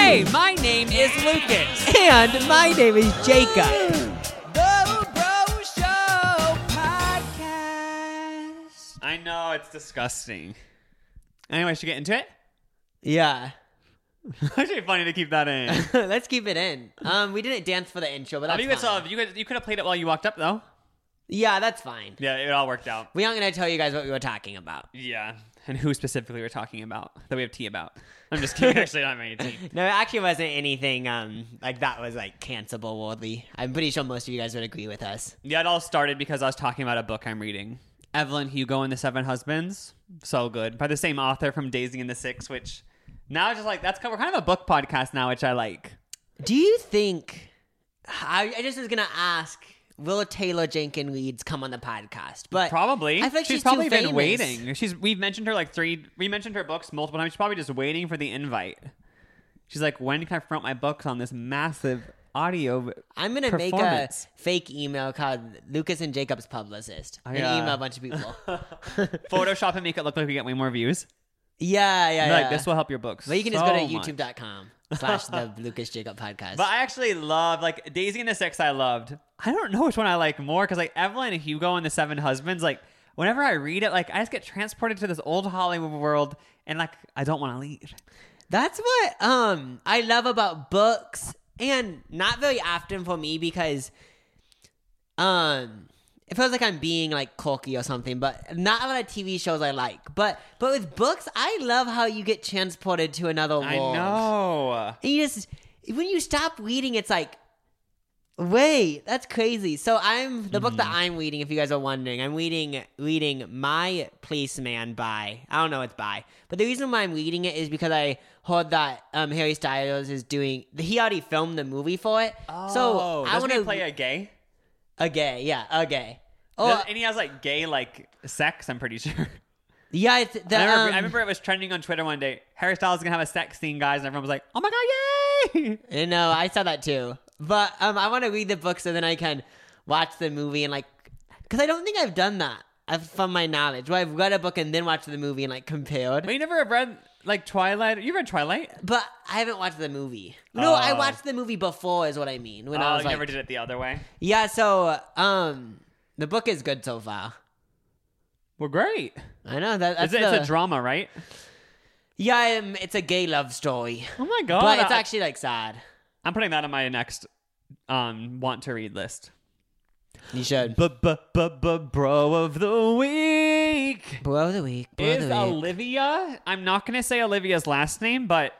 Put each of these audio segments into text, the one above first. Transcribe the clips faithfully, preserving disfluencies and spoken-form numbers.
Hey, my name is Lucas. And my name is Jacob. The Bro Show Podcast. I know, it's disgusting. Anyway, should we get into it? Yeah. It's actually funny to keep that in. Let's keep it in. Um, we didn't dance for the intro, but I that's mean, you, could fine. still, you, could, you could have played it while you walked up, though. Yeah, that's fine. Yeah, it all worked out. We aren't going to tell you guys what we were talking about. Yeah, and who specifically we're talking about that we have tea about. I'm just kidding. Actually, not many tea. No, it actually wasn't anything um like that was like cancelable worthy. I'm pretty sure most of you guys would agree with us. Yeah, it all started because I was talking about a book I'm reading. Evelyn Hugo and the Seven Husbands. So good. By the same author from Daisy and the Six, which now it's just like, that's we're kind of a book podcast now, which I like. Do you think, I, I just was going to ask, will Taylor Jenkins Reid come on the podcast? But Probably. I feel like she's, she's probably too been famous. waiting. She's We've mentioned her like three, we mentioned her books multiple times. She's probably just waiting for the invite. She's like, when can I promote my books on this massive audio I'm going to make a performance? fake email called Lucas and Jacob's Publicist and yeah. email a bunch of people. Photoshop and make it look like we get way more views. Yeah, yeah, Like, yeah. this will help your books. Well, you can just so go to much. youtube dot com slash the Lucas Jacob Podcast. But I actually love, like, Daisy and the Six I loved. I don't know which one I like more, because, like, Evelyn and Hugo and the Seven Husbands, like, whenever I read it, like, I just get transported to this old Hollywood world, and, like, I don't want to leave. That's what um I love about books, and not very often for me because um it feels like I'm being like cocky or something, but not a lot of T V shows I like. But but with books, I love how you get transported to another world. I know. And you just when you stop reading, it's like, wait, that's crazy. So I'm the book that I'm reading, if you guys are wondering, I'm reading reading My Policeman by I don't know what it's by, but the reason why I'm reading it is because I heard that um, Harry Styles is doing. He already filmed the movie for it, Oh, so I doesn't want he to play a gay? a gay, yeah, a gay. Oh, Does- and he has, like, gay, like, sex, I'm pretty sure. yeah, it's the, I, remember, um, I remember it was trending on Twitter one day. Harry Styles is going to have a sex scene, guys, and everyone was like, oh my god, yay! I know, I saw that too. But um, I want to read the book so then I can watch the movie and like, because I don't think I've done that uh, from my knowledge. Where I've read a book and then watched the movie and like compared. But you never have read, like, Twilight? You read Twilight? But I haven't watched the movie. No, I Oh. watched the movie before is what I mean. When I Oh, was you like, never did it the other way? yeah. So um, the book is good so far. Well, great. I know that. That's It's, a- the, it's a drama, right? yeah, um, it's a gay love story, Oh my god. but it's I- actually like sad. I'm putting that on my next um want to read list. You should. Bro of the week Bro of the week. Bro is of the week. Olivia. I'm not gonna say Olivia's last name, but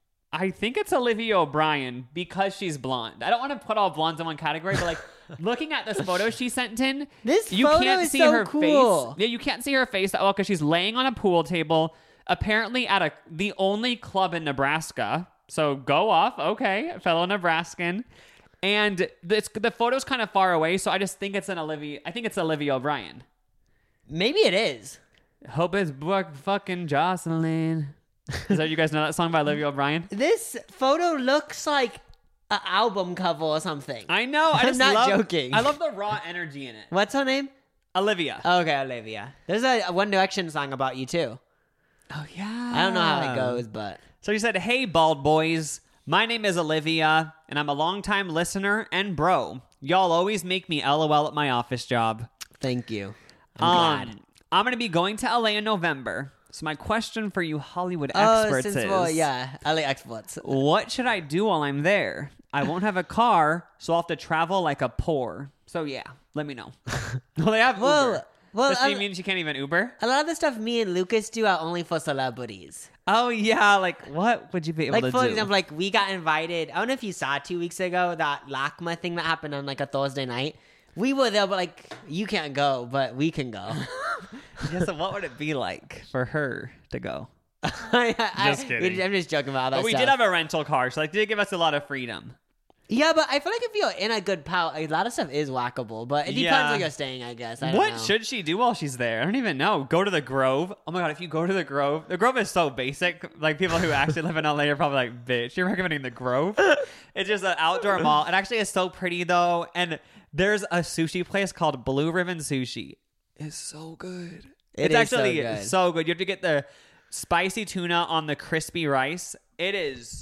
I think it's Olivia O'Brien because she's blonde. I don't want to put all blondes in one category, but like looking at this photo she sent in, This you photo can't is see so her cool. face. Yeah, you can't see her face that well because she's laying on a pool table, apparently at a the only club in Nebraska. So go off, okay, fellow Nebraskan. And this, the photo's kind of far away, so I just think it's an Olivia. I think it's Olivia O'Brien. Maybe it is. Hope it's Brooke fucking Jocelyn. Is that you guys know that song by Olivia O'Brien? This photo looks like an album cover or something. I know. I I'm just not love, joking. I love the raw energy in it. What's her name? Olivia. Okay, Olivia. There's a One Direction song about you too. Oh yeah. I don't know how it goes, but So he said, "Hey, bald boys. My name is Olivia, and I'm a longtime listener and bro. Y'all always make me LOL at my office job. thank you. I'm glad. Um, I'm going to be going to L A in November. So my question for you Hollywood Oh, experts since is, well, yeah, L A experts. what should I do while I'm there? I won't have a car, so I'll have to travel like a poor. So yeah, let me know." Well, they have Well, Uber. well, Does she uh, mean she can't even Uber? A lot of the stuff me and Lucas do are only for celebrities. Oh yeah, like what would you be able Like to for do? example, like we got invited. I don't know if you saw two weeks ago that LACMA thing that happened on like a Thursday night. We were there, but like you can't go, but we can go. Yeah, so what would it be like for her to go? I, I- Just kidding. I'm just joking about all that But we stuff. did have a rental car, so like did give us a lot of freedom. Yeah, but I feel like if you're in a good pal, a lot of stuff is whackable. But it depends Yeah. where you're staying, I guess. I don't What know. should she do while she's there? I don't even know. Go to the Grove. Oh my god, if you go to the Grove, the Grove is so basic. Like people who actually live in L A are probably like, bitch, you're recommending the Grove? It's just an outdoor mall. It actually is so pretty though. And there's a sushi place called Blue Ribbon Sushi. It's so good. It it's is so actually good. so good. You have to get the spicy tuna on the crispy rice. It is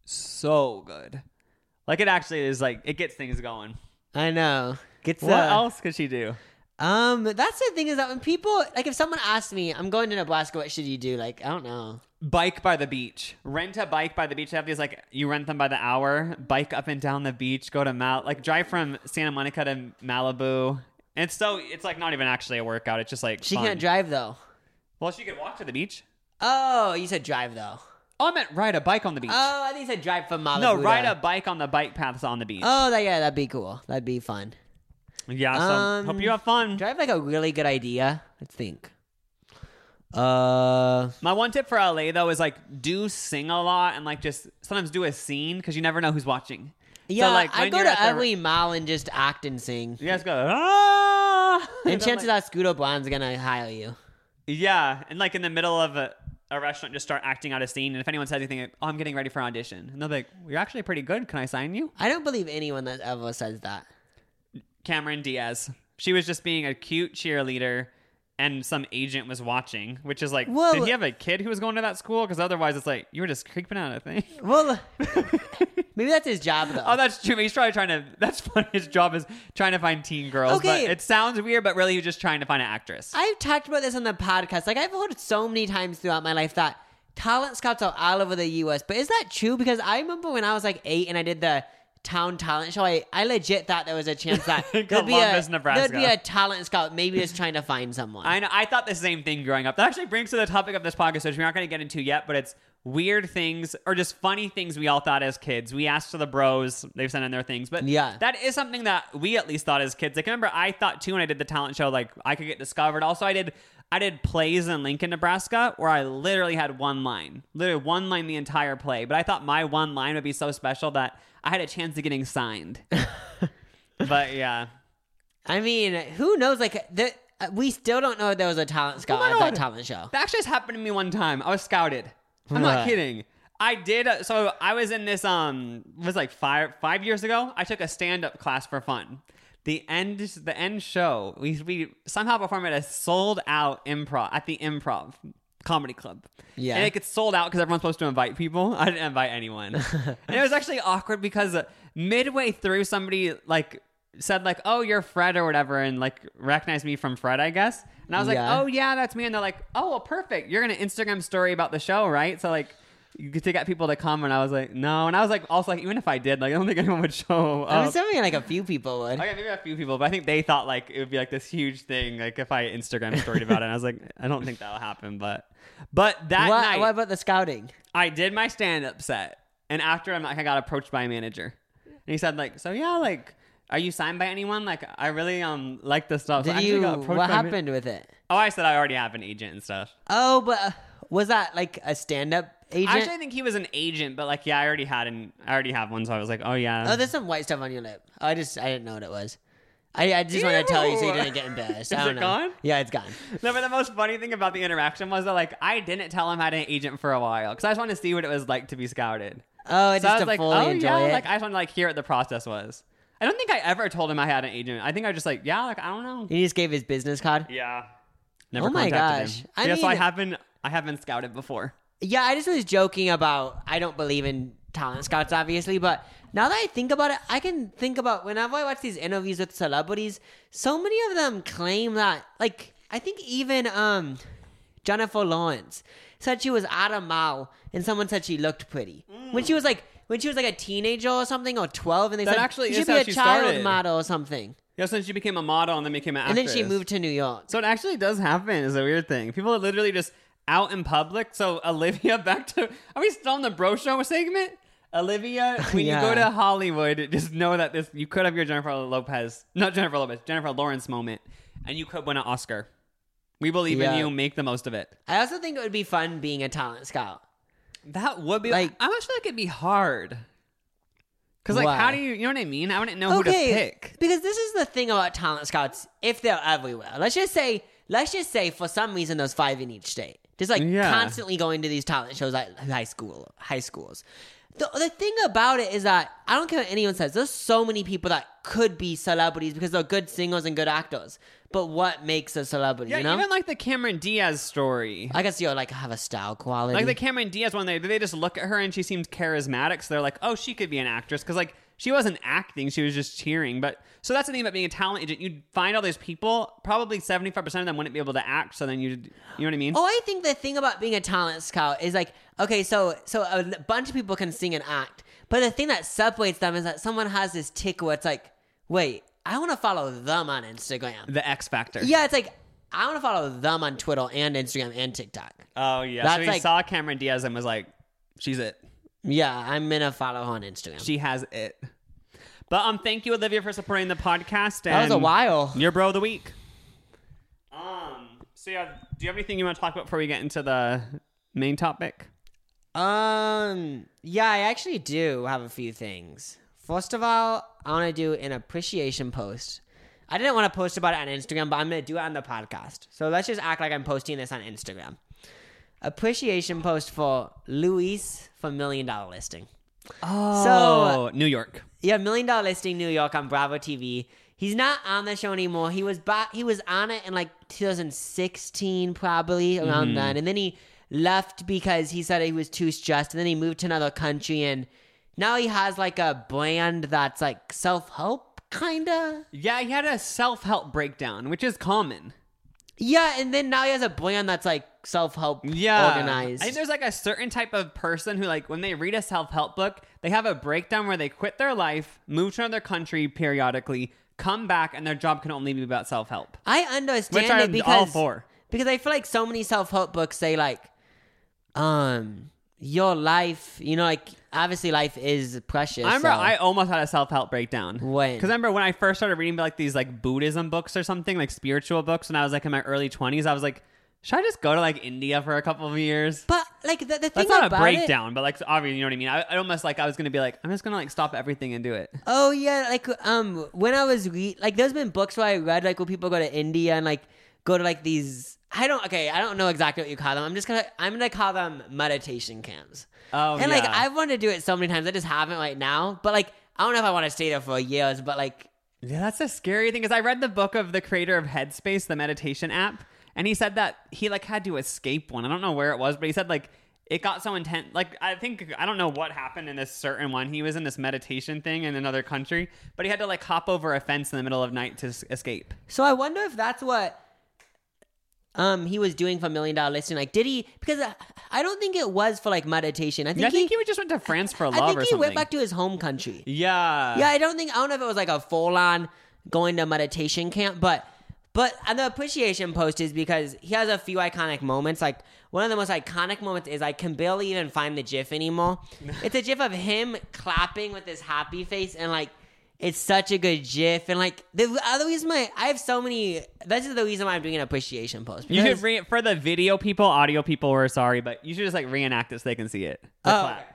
so good. Like it actually is like it gets things going. I know. Gets What uh, else could she do? Um, that's the thing is that when people like, if someone asks me, I'm going to Nebraska, what should you do? Like, I don't know. Bike by the beach. Rent a bike by the beach. They have these like you rent them by the hour. Bike up and down the beach. Go to Mal. Like drive from Santa Monica to Malibu. And it's so it's like not even actually a workout. It's just like She fun. can't drive though. Well, she could walk to the beach. Oh, you said drive though. Oh, I meant ride a bike on the beach. Oh, I think you said drive from Malibu. no, ride to- a bike on the bike paths on the beach. Oh, that, yeah, that'd be cool. That'd be fun. yeah. So um, hope you have fun. Do I have like a really good idea? Let's think. Uh, My one tip for L A though is like do sing a lot and like just sometimes do a scene because you never know who's watching. yeah, so, like, I when go you're to at the- every mall and just act and sing. You guys go ah, And I'm chances like- are Scooter Blonde's gonna hire you. yeah, and like in the middle of a, a restaurant, just start acting out a scene. And if anyone says anything, like, oh, I'm getting ready for an audition, and they're like, you're actually pretty good. Can I sign you? I don't believe anyone that ever says that. Cameron Diaz. She was just being a cute cheerleader. And some agent was watching, which is like, Well- did he have a kid who was going to that school? Because otherwise, it's like you were just creeping out. I think. Well, maybe that's his job though. Oh, that's true. He's probably trying to. That's funny. His job is trying to find teen girls. Okay. But it sounds weird, but really, he's just trying to find an actress. I've talked about this on the podcast. Like I've heard so many times throughout my life that talent scouts are all over the U S. But is that true? Because I remember when I was like eight and I did the town talent show, I, I legit thought there was a chance that there'd be, Columbus, a, Nebraska. there'd be a talent scout maybe just trying to find someone. I know. I thought the same thing growing up. That actually brings to the topic of this podcast, which we're not going to get into yet, but it's weird things or just funny things we all thought as kids. We asked for the bros. They've sent in their things. But Yeah. that is something that we at least thought as kids. Like, I remember I thought, too, when I did the talent show, like, I could get discovered. Also, I did... I did plays in Lincoln, Nebraska, where I literally had one line. Literally one line the entire play. But I thought my one line would be so special that I had a chance of getting signed. But, yeah. I mean, who knows? Like, the, uh, we still don't know if there was a talent scout my at God. that talent show. That actually just happened to me one time. I was scouted. I'm not What? kidding. I did. Uh, so I was in this, um, it was like five, five years ago. I took a stand-up class for fun. The end, the end show, we, we somehow performed at a sold-out improv, at the Improv Comedy Club. Yeah. And it gets sold out because everyone's supposed to invite people. I didn't invite anyone. And it was actually awkward because uh, midway through, somebody, like, said, like, oh, you're Fred or whatever, and, like, recognized me from Fred, I guess. And I was Yeah. like, oh, yeah, that's me. And they're like, oh, well, perfect. You're going to Instagram story about the show, right? So, like, you get to get people to come. And I was like, no. And I was like, also, like, even if I did, like, I don't think anyone would show I'm up. assuming like a few people would. Okay, maybe a few people, but I think they thought, like, it would be, like, this huge thing, like, if I Instagram storied about it. And I was like, I don't think that'll happen. But but that what, night, what about the scouting? I did my stand-up set. And after, I'm like, I got approached by a manager. And he said, like, so, yeah, like, are you signed by anyone? Like, I really um like this stuff. So I Did actually you? got approached What by a man- happened with it? Oh, I said I already have an agent and stuff. Oh, but uh, was that like a stand-up agent? Actually, I think he was an agent, but like, yeah, I already had an, I already have one, so I was like, oh yeah. Oh, there's some white stuff on your lip. Oh, I just I didn't know what it was. I, I just want to tell you so you Ew. didn't get embarrassed. Is I don't it know. gone? Yeah, it's gone. No, but the most funny thing about the interaction was that like I didn't tell him I had an agent for a while because I just wanted to see what it was like to be scouted. Oh, it's So I just was to like, fully oh enjoy yeah, it. like I just wanted to like hear what the process was. I don't think I ever told him I had an agent. I think I was just like, yeah, like I don't know. He just gave his business card. Yeah. Never Oh my contacted gosh. him. I yeah, so I mean- have been, I have been scouted before. Yeah, I just was joking about I don't believe in talent scouts, obviously, but now that I think about it, I can think about whenever I watch these interviews with celebrities, so many of them claim that, like, I think even um, Jennifer Lawrence said she was at a mall and someone said she looked pretty. When she was like, when she was like a teenager or something, or twelve, and they That said actually you is should be how a she child started. model or something. Yeah, since she became a model and then became an And actress. then she moved to New York. So it actually does happen. It's a weird thing. People are literally just out in public. So Olivia, back to, are we still on the bro show segment? Olivia, when Yeah. you go to Hollywood, just know that this you could have your Jennifer Lopez, not Jennifer Lopez, Jennifer Lawrence moment, and you could win an Oscar. We believe Yeah. in you. Make the most of it. I also think it would be fun being a talent scout. That would be Like- like. I almost feel like it'd be hard. Because like, Why? how do you? You know what I mean? I wouldn't know who to pick. Because this is the thing about talent scouts. If they're everywhere, let's just say, let's just say, for some reason, there's five in each state, just like Yeah. constantly going to these talent shows at high school, high schools. The, the thing about it is that I don't care what anyone says. There's so many people that could be celebrities because they're good singers and good actors. but what makes a celebrity? Yeah, you know, even like the Cameron Diaz story. I guess you like have a style quality. Like the Cameron Diaz one, they they just look at her and she seems charismatic, so they're like, oh, she could be an actress because like she wasn't acting, she was just cheering. But so that's the thing about being a talent agent. You'd find all these people, probably seventy-five percent of them wouldn't be able to act. So then you, you know what I mean? Oh, I think the thing about being a talent scout is like, okay, so so a bunch of people can sing and act, but the thing that separates them is that someone has this tick where it's like, wait, I want to follow them on Instagram. The X Factor. Yeah, it's like I want to follow them on Twitter and Instagram and TikTok. Oh yeah. That's so he like- saw Cameron Diaz and was like, she's it. Yeah, I'm gonna follow her on Instagram. She has it. But um, thank you, Olivia, for supporting the podcast. that was a and while. Your bro of the week. Um. So yeah, do you have anything you want to talk about before we get into the main topic? Um, yeah, I actually do have a few things. First of all, I want to do an appreciation post. I didn't want to post about it on Instagram, but I'm going to do it on the podcast. So let's just act like I'm posting this on Instagram. Appreciation post for Luis from Million Dollar Listing. Oh, So- New York. Yeah, Million Dollar Listing New York on Bravo T V. He's not on the show anymore. He was ba- he was on it in like two thousand sixteen, probably around Mm-hmm. then, and then he left because he said he was too stressed. And then he moved to another country, and now he has like a brand that's like self help, kinda. Yeah, he had a self-help breakdown, which is common. Yeah, and then now he has a brand that's like self help Yeah. organized. I think there's like a certain type of person who like when they read a self-help book, they have a breakdown where they quit their life, move to another country periodically, come back, and their job can only be about self-help. I understand Which it I'm because all for. because I feel like so many self help books say like, um, your life, you know, like obviously life is precious. I remember so- I almost had a self-help breakdown. When? Because I remember when I first started reading like these like Buddhism books or something, like spiritual books, when I was like in my early twenties, I was like, should I just go to like India for a couple of years? But like the, the thing That's not about a breakdown, it, but like obviously, you know what I mean? I, I almost like I was gonna be like, I'm just gonna like stop everything and do it. oh yeah, like um when I was re- like there's been books where I read like where people go to India and like go to like these I don't okay I don't know exactly what you call them. I'm just gonna I'm gonna call them meditation camps. Oh, and yeah. like I've wanted to do it so many times. I just haven't right now. But like I don't know if I want to stay there for years. But like Yeah, that's a scary thing. Because I read the book of the creator of Headspace, the meditation app, and he said that he like had to escape one. I don't know where it was, but he said like it got so intense. Like I think I don't know what happened in this certain one. He was in this meditation thing in another country, but he had to like hop over a fence in the middle of night to s- escape. so I wonder if that's what um he was doing for Million Dollar Listing. Like did he? Because I, I don't think it was for like meditation. I think Yeah, I think he, he just went to France for love I think or he something. went back to his home country. yeah, Yeah, I don't think I don't know if it was like a full on going to meditation camp, but but and the appreciation post is because he has a few iconic moments. Like one of the most iconic moments is I can barely even find the GIF anymore. It's a GIF of him clapping with his happy face, and like it's such a good GIF. And like the other reason why I have so many. This is the reason why I'm doing an appreciation post. You because- should re- for the video people, audio people. We're sorry, but you should just like reenact it so they can see it. The Oh, clap.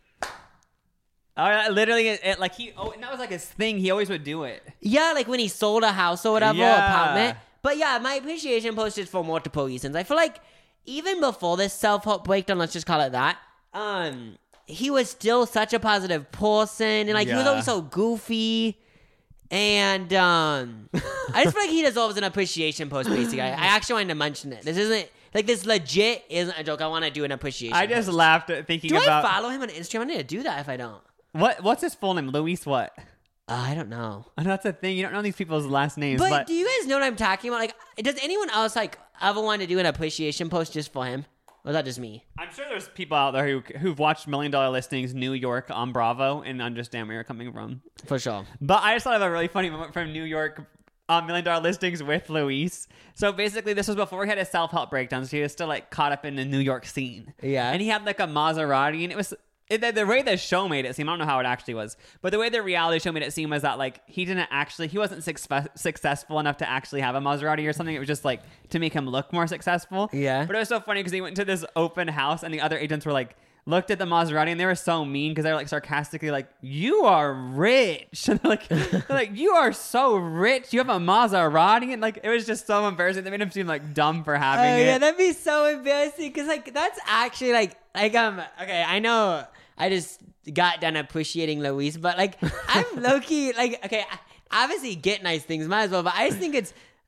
Oh, literally, it, it, like he. Oh, and that was like his thing. He always would do it. Yeah, like when he sold a house or whatever, Yeah. apartment. But yeah, my appreciation post is for multiple reasons. I feel like even before this self-help breakdown, let's just call it that, um, he was still such a positive person, and like he was Yeah. always so goofy. And um, I just feel like he deserves an appreciation post. Basically, I, I actually wanted to mention it. This isn't like this legit isn't a joke. I want to do an appreciation. I just post. laughed at thinking do about I follow him on Instagram? I need to do that if I don't. what. What's his full name? Luis what? Uh, I don't know. I know that's a thing. You don't know these people's last names, But, but, do you guys know what I'm talking about? Like, does anyone else like ever want to do an appreciation post just for him? Or is that just me? I'm sure there's people out there who who've watched Million Dollar Listings New York on Bravo and understand where you're coming from. For sure. But I just thought of a really funny moment from New York um, Million Dollar Listings with Luis. So basically, this was before he had his self-help breakdowns. He was still like caught up in the New York scene. Yeah. And he had like a Maserati, and it was it, the, the way the show made it seem. I don't know how it actually was, but the way the reality show made it seem was that like he didn't actually, he wasn't success, successful enough to actually have a Maserati or something. It was just like to make him look more successful. Yeah. But it was so funny because he went to this open house, and the other agents were like, looked at the Maserati, and they were so mean because they were like sarcastically like, you are rich. And they're like, they're like, you are so rich. You have a Maserati. And like, it was just so embarrassing. They made him seem like dumb for having Oh it. yeah, that'd be so embarrassing because like that's actually like like um okay, I know I just got done appreciating Luis, but like I'm low key like okay, obviously get nice things, might as well, but I just think it's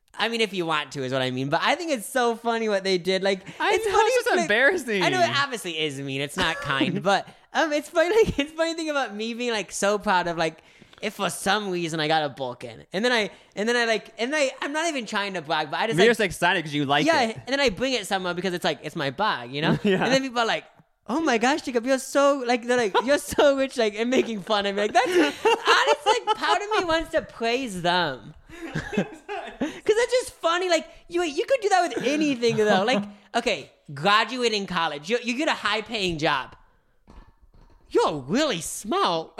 I mean, if you want to, is what I mean. But I think it's so funny what they did. Like, I it's know, funny. it's just like, embarrassing. I know it obviously is mean. It's not kind, but um, it's funny. Like, it's funny thing about me being like so proud of like, if for some reason I got a Bulkin, and then I and then I like and I I'm not even trying to brag, but I just You're like, just excited because you like yeah, it. and then I bring it somewhere because it's like it's my bag, you know. Yeah. And then people are like, "Oh my gosh, Jacob, you're so like they're like you're so rich," like and making fun of me. Like that's honestly, like part of me wants to praise them. Because it's just funny. Like, you you could do that with anything, though. Like, okay, graduating college. You, you get a high-paying job. You're really smart.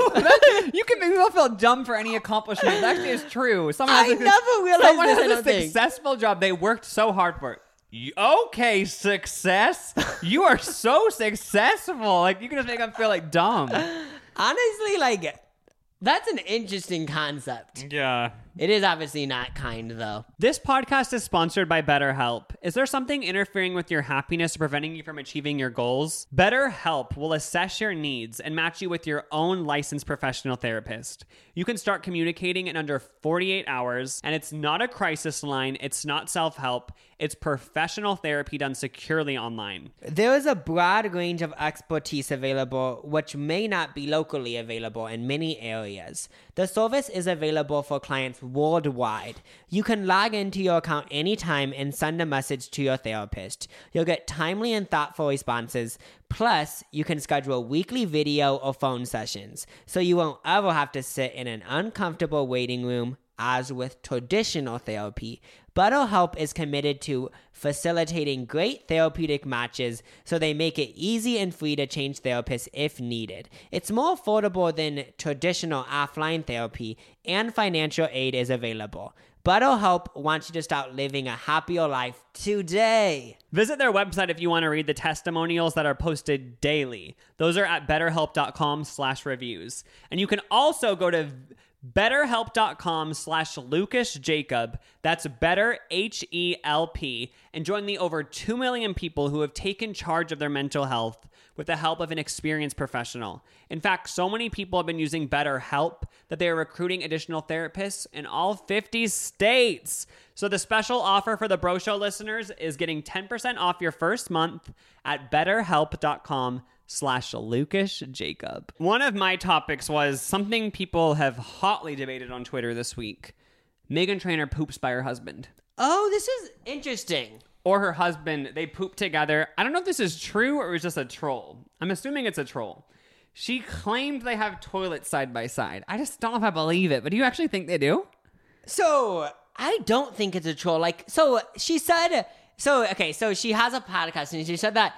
You can make people feel dumb for any accomplishment. That actually is true. Someone I has a, never realized someone this, I has a don't think. successful job. They worked so hard for it. You- Okay, success. You are so successful. Like, you can just make them feel like dumb. Honestly, like, that's an interesting concept. Yeah. It is obviously not kind, though. This podcast is sponsored by BetterHelp. Is there something interfering with your happiness or preventing you from achieving your goals? BetterHelp will assess your needs and match you with your own licensed professional therapist. You can start communicating in under forty-eight hours, and it's not a crisis line. It's not self-help. It's professional therapy done securely online. There is a broad range of expertise available, which may not be locally available in many areas. The service is available for clients worldwide. You can log into your account anytime and send a message to your therapist. You'll get timely and thoughtful responses. Plus, you can schedule weekly video or phone sessions, so you won't ever have to sit in an uncomfortable waiting room as with traditional therapy. BetterHelp is committed to facilitating great therapeutic matches, so they make it easy and free to change therapists if needed. It's more affordable than traditional offline therapy, and financial aid is available. BetterHelp wants you to start living a happier life today. Visit their website if you want to read the testimonials that are posted daily. Those are at betterhelp.com slash reviews. And you can also go to betterhelp.com slash Lucas Jacob. That's better, H E L P, and join the over two million people who have taken charge of their mental health with the help of an experienced professional. In fact, so many people have been using BetterHelp that they are recruiting additional therapists in all fifty states. So the special offer for the Bro Show listeners is getting ten percent off your first month at betterhelp.com slash Lucas Jacob. One of my topics was something people have hotly debated on Twitter this week. Meghan Trainor poops by her husband. Oh, this is interesting. Or her husband, they poop together. I don't know if this is true or it was just a troll. I'm assuming it's a troll. She claimed they have toilets side by side. I just don't know if I believe it, but do you actually think they do? So, I don't think it's a troll. Like, so she said, so, okay, so she has a podcast and she said that,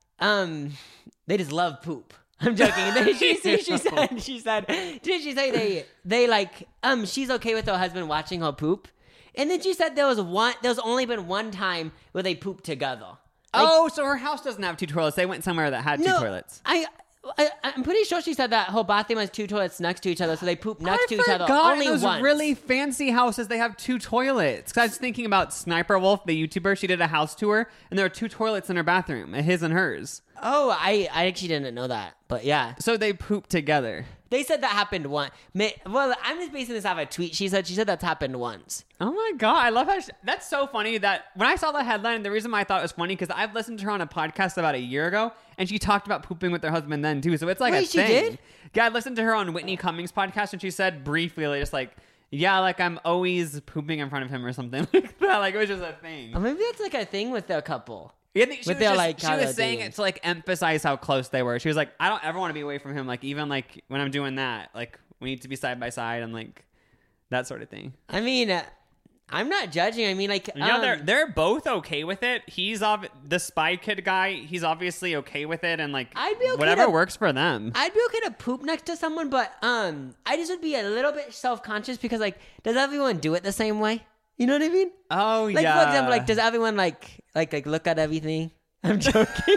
um, they just love poop. I'm joking. And then she, she, she said, she said, did she say they, they like, um, she's okay with her husband watching her poop? And then she said there was one, there's only been one time where they pooped together. Like, oh, so her house doesn't have two toilets. They went somewhere that had no, two toilets. I, I, I'm pretty sure she said that her bathroom has two toilets next to each other, so they poop next I to each other. forgot Only those once. really fancy houses, they have two toilets. 'Cause I was thinking about Sniper Wolf, the YouTuber. She did a house tour, and there were two toilets in her bathroom, his and hers. Oh, I, I actually didn't know that, but yeah. So they poop together. They said that happened once. Well, I'm just basing this off a tweet. She said she said that's happened once. Oh my god, I love how she, that's so funny that when I saw the headline, the reason why I thought it was funny because I've listened to her on a podcast about a year ago, and she talked about pooping with her husband then too. So it's like Wait, a she thing. did? Yeah, I listened to her on Whitney Cummings' podcast, and she said briefly, like, just like, yeah, like I'm always pooping in front of him or something like that. Like it was just a thing. Or maybe that's like a thing with their couple. Yeah, I think she But was, they're just, like she kinda was saying dating. it to like emphasize how close they were. She was like, I don't ever want to be away from him. Like even like when I'm doing that, like we need to be side by side and like that sort of thing. I mean, uh, I'm not judging. I mean, like, You know, um, they're they're both okay with it. He's ob- the Spy Kid guy. He's obviously okay with it, and like I'd be okay whatever to- works for them. I'd be okay to poop next to someone, but um, I just would be a little bit self-conscious because, like, does everyone do it the same way? You know what I mean? Oh Like, yeah. for example, like, does everyone like like like look at everything? I'm joking.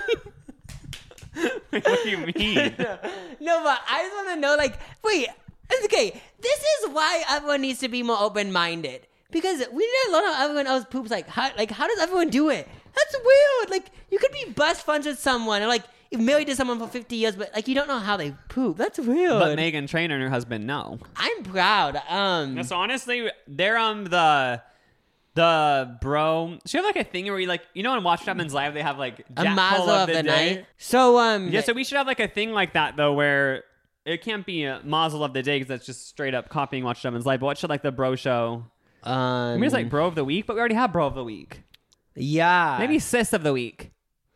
what do you mean? No, but I just want to know, like, wait, okay, this is why everyone needs to be more open-minded. Because we need to learn how everyone else poops. Like, how, like, how does everyone do it? That's weird. Like, you could be best friends with someone, or, like, you're married to someone for fifty years, but, like, you don't know how they poop. That's weird. But Meghan Trainor and her husband, no. I'm proud. Um, So honestly, they're um the The bro, so you have like a thing where you like, you know, in Watch Diamonds Live, they have like A Jack mazel Pull of the, day. night. So um, Yeah, so we should have like a thing like that though, where it can't be a mazel of the day because that's just straight up copying Watch Diamonds Live. But what should like the bro show? um, Maybe it's like bro of the week, but we already have bro of the week. yeah, Maybe sis of the week.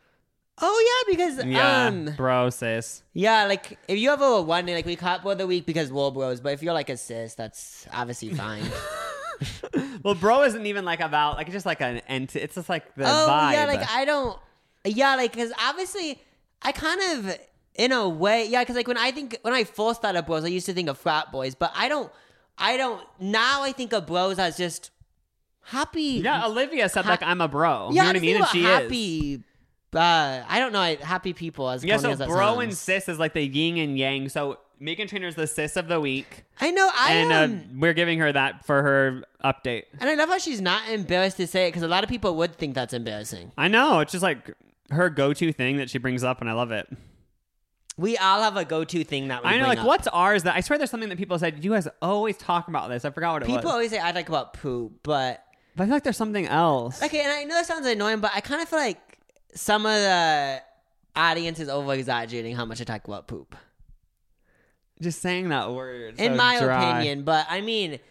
Oh yeah, because Yeah, um, bro, sis. yeah, like if you have a one day, like we caught bro of the week because we're bros, but if you're like a sis, that's obviously fine. Well, bro isn't even like about like it's just like an ent. It's just like the oh vibe. yeah, like I don't. Yeah, like because obviously I kind of in a way, yeah, because like when I think when I first thought of bros, I used to think of frat boys, but I don't. I don't now. I think of bros as just happy. Yeah, Olivia said Ha- like I'm a bro. Yeah, You know what I mean? And she is. happy. Uh, I don't know. I- Happy people as Yeah, corny so as that bro and sounds. sis is like the yin and yang. So Megan Trainor's the sis of the week, I know. I and um, uh, we're giving her that for her update. and I love how she's not embarrassed to say it because a lot of people would think that's embarrassing. I know it's just like her go-to thing that she brings up, and I love it. We all have a go-to thing that we I know, bring like up. what's ours? That I swear there's something that people said. You guys always talk about this. I forgot what it People was. always say I like about poop, but But I feel like there's something else. okay, and I know that sounds annoying, but I kind of feel like some of the audience is over exaggerating how much I talk about poop. Just saying that word. In so my dry. opinion, but I mean,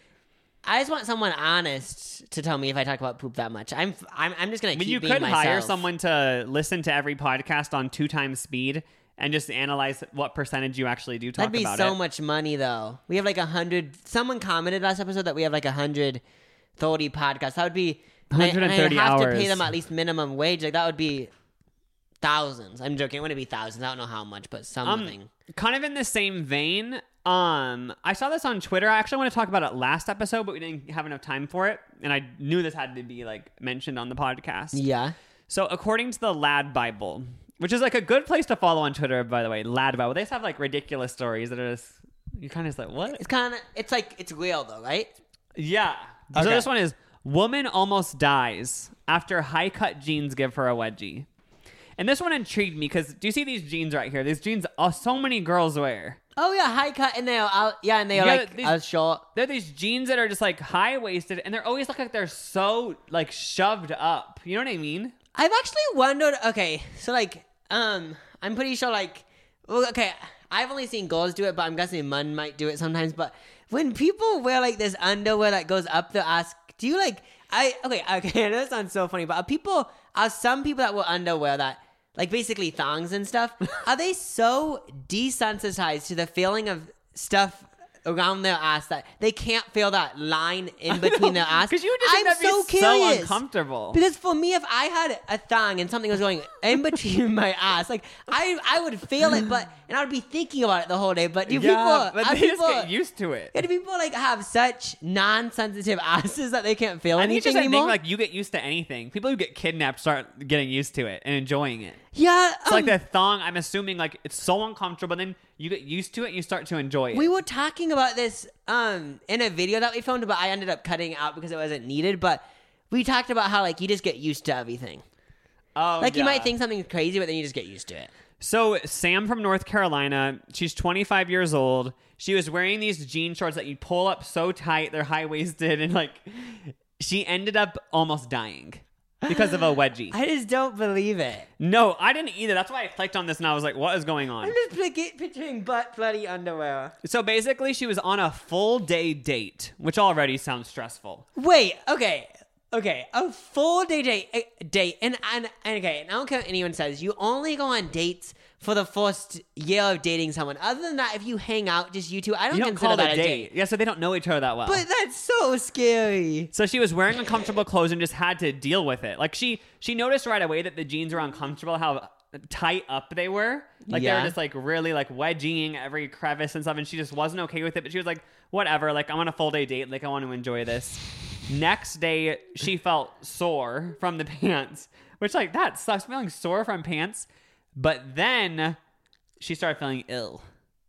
I just want someone honest to tell me if I talk about poop that much. I'm I'm, I'm just gonna I mean, keep you being could myself. hire someone to listen to every podcast on two times speed and just analyze what percentage you actually do talk That'd be about so it. much money, though. We have like a hundred. Someone commented last episode that we have like a hundred thirty podcasts. That would be and I- one hundred and thirty I have hours. to pay them at least minimum wage. Like that would be thousands. I'm joking. It wouldn't be thousands. I don't know how much, but something. Um, kind of in the same vein, um, I saw this on Twitter. I actually want to talk about it last episode, but we didn't have enough time for it, and I knew this had to be like mentioned on the podcast. Yeah. So, according to the Lad Bible, which is like a good place to follow on Twitter, by the way, Lad Bible, they just have like ridiculous stories that are just you kind of just like what? It's kind of. It's like it's real though, right? Yeah. So Okay. this one is woman almost dies after high cut jeans give her a wedgie. And this one intrigued me because do you see these jeans right here? These jeans, uh, so many girls wear. Oh yeah, high cut and they're out. Yeah, and they're Yeah, like these- uh, short. They're these jeans that are just like high waisted, and they always look like they're so like shoved up. You know what I mean? I've actually wondered. Okay, so like, um, I'm pretty sure like, well, okay, I've only seen girls do it, but I'm guessing men might do it sometimes. But when people wear like this underwear that goes up their ass, do you like? I okay, okay. I know it sounds so funny, but are people are some people that wear underwear that like basically thongs and stuff? Are they so desensitized to the feeling of stuff around their ass that they can't feel that line in between their ass? Because you would just I'm think that'd so be so curious. uncomfortable. Because for me, if I had a thong and something was going in between my ass, like I, I would feel it, but and I would be thinking about it the whole day. But do yeah, people, but are they people, just get used to it. yeah, do people like have such non-sensitive asses that they can't feel I think it's anything just a thing anymore? like you get used to anything. People who get kidnapped start getting used to it and enjoying it. yeah, It's like um, the thong. I'm assuming like it's so uncomfortable, but then you get used to it and you start to enjoy it. we were talking about this um in a video that we filmed, but I ended up cutting it out because it wasn't needed. But we talked about how like you just get used to everything. oh, Like you yeah. might think something's crazy, but then you just get used to it. So Sam from North Carolina, she's twenty-five years old. She was wearing these jean shorts that you pull up so tight, they're high waisted, and like she ended up almost dying because of a wedgie. I just don't believe it. No, I didn't either. That's why I clicked on this and I was like, what is going on? I'm just pic- picturing butt bloody underwear. So basically, she was on a full day date, which already sounds stressful. Wait, okay, okay, a full day date, eh, date, and, and and okay, and I don't care what anyone says. You only go on dates for the first year of dating someone. Other than that, if you hang out, just you two, I don't, You don't consider call it that a date. Yeah, so they don't know each other that well. But that's so scary. So she was wearing uncomfortable clothes and just had to deal with it. Like she she noticed right away that the jeans were uncomfortable, how tight up they were. Like they Yeah. were just like really like wedging every crevice and stuff, and she just wasn't okay with it. But she was like, whatever, like I'm on a full day date, like I want to enjoy this. Next day, she felt sore from the pants, which like that sucks, feeling sore from pants. But then she started feeling ill.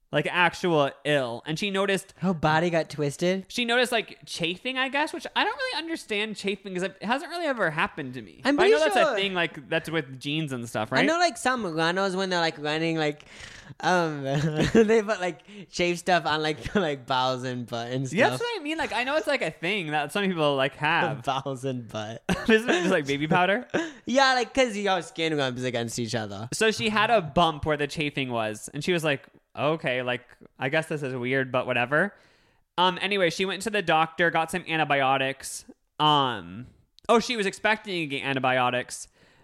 like actual ill. And she noticed Her body got twisted. she noticed like chafing, I guess, which I don't really understand chafing because it hasn't really ever happened to me. I'm But I know pretty that's a sure- thing like that's with jeans and stuff, right? I know, like some runners when they're like running, like um, they put like shave stuff on like like bowels and butt and stuff. Yeah, that's what I mean. Like I know it's like a thing that some people like have. Bowels and butt. Isn't it just like baby powder? Yeah, like because your skin rubs against each other. So she had a bump where the chafing was, and she was like, okay, like I guess this is weird, but whatever. Um anyway, she went to the doctor, got some antibiotics. Um oh, she was expecting to get antibiotics,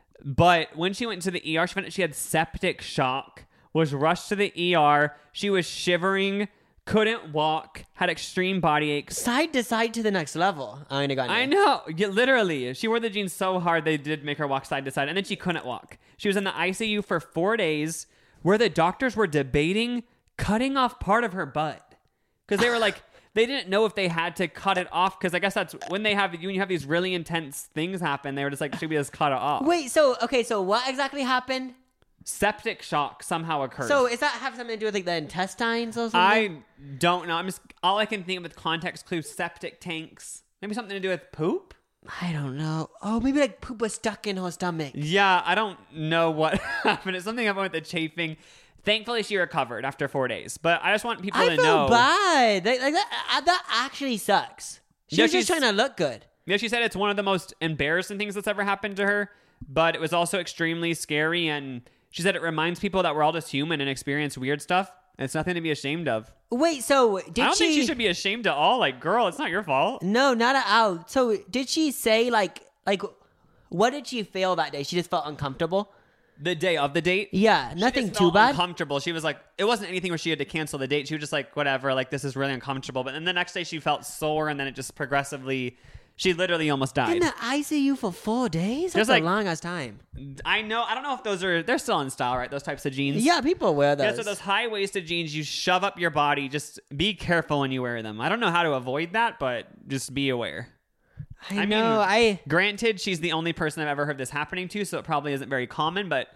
but when she went to the E R, she found out she had septic shock, was rushed to the E R. She was shivering, couldn't walk, had extreme body aches. Side to side to the next level. I ain't got I know. Yeah, literally. She wore the jeans so hard they did make her walk side to side, and then she couldn't walk. She was in the I C U for four days where the doctors were debating cutting off part of her butt. Because they were like, they didn't know if they had to cut it off, because I guess that's when they have, when you have these really intense things happen, they were just like, should we just cut it off? Wait, so okay, so what exactly happened? Septic shock somehow occurred. So is that have something to do with like the intestines or something? I don't know. I'm just, all I can think of with context clues, septic tanks. Maybe something to do with poop? I don't know. Oh, maybe like poop was stuck in her stomach. Yeah, I don't know what happened. It's something happened with the chafing. Thankfully, she recovered after four days. But I just want people I to feel know. bad. Like, like that, uh, that actually sucks. She Yeah, was just she's- trying to look good. Yeah, she said it's one of the most embarrassing things that's ever happened to her. But it was also extremely scary. And she said it reminds people that we're all just human and experience weird stuff. And it's nothing to be ashamed of. Wait, so did I don't she? think she should be ashamed at all. Like, girl, it's not your fault. No, not at all. So did she say like like what did she feel that day? She just felt uncomfortable. The day of the date? Yeah, She nothing just too felt bad. Uncomfortable. She was like, it wasn't anything where she had to cancel the date. She was just like, whatever, like this is really uncomfortable. But then the next day she felt sore, and then it just progressively, she literally almost died. In the I C U for four days? That's Just like- a long ass time. I know. I don't know if those are. They're still in style, right? Those types of jeans. Yeah, people wear those. Yeah. So those high waisted jeans, you shove up your body. Just be careful when you wear them. I don't know how to avoid that, but just be aware. I, I know. mean- I Granted, she's the only person I've ever heard this happening to, so it probably isn't very common. But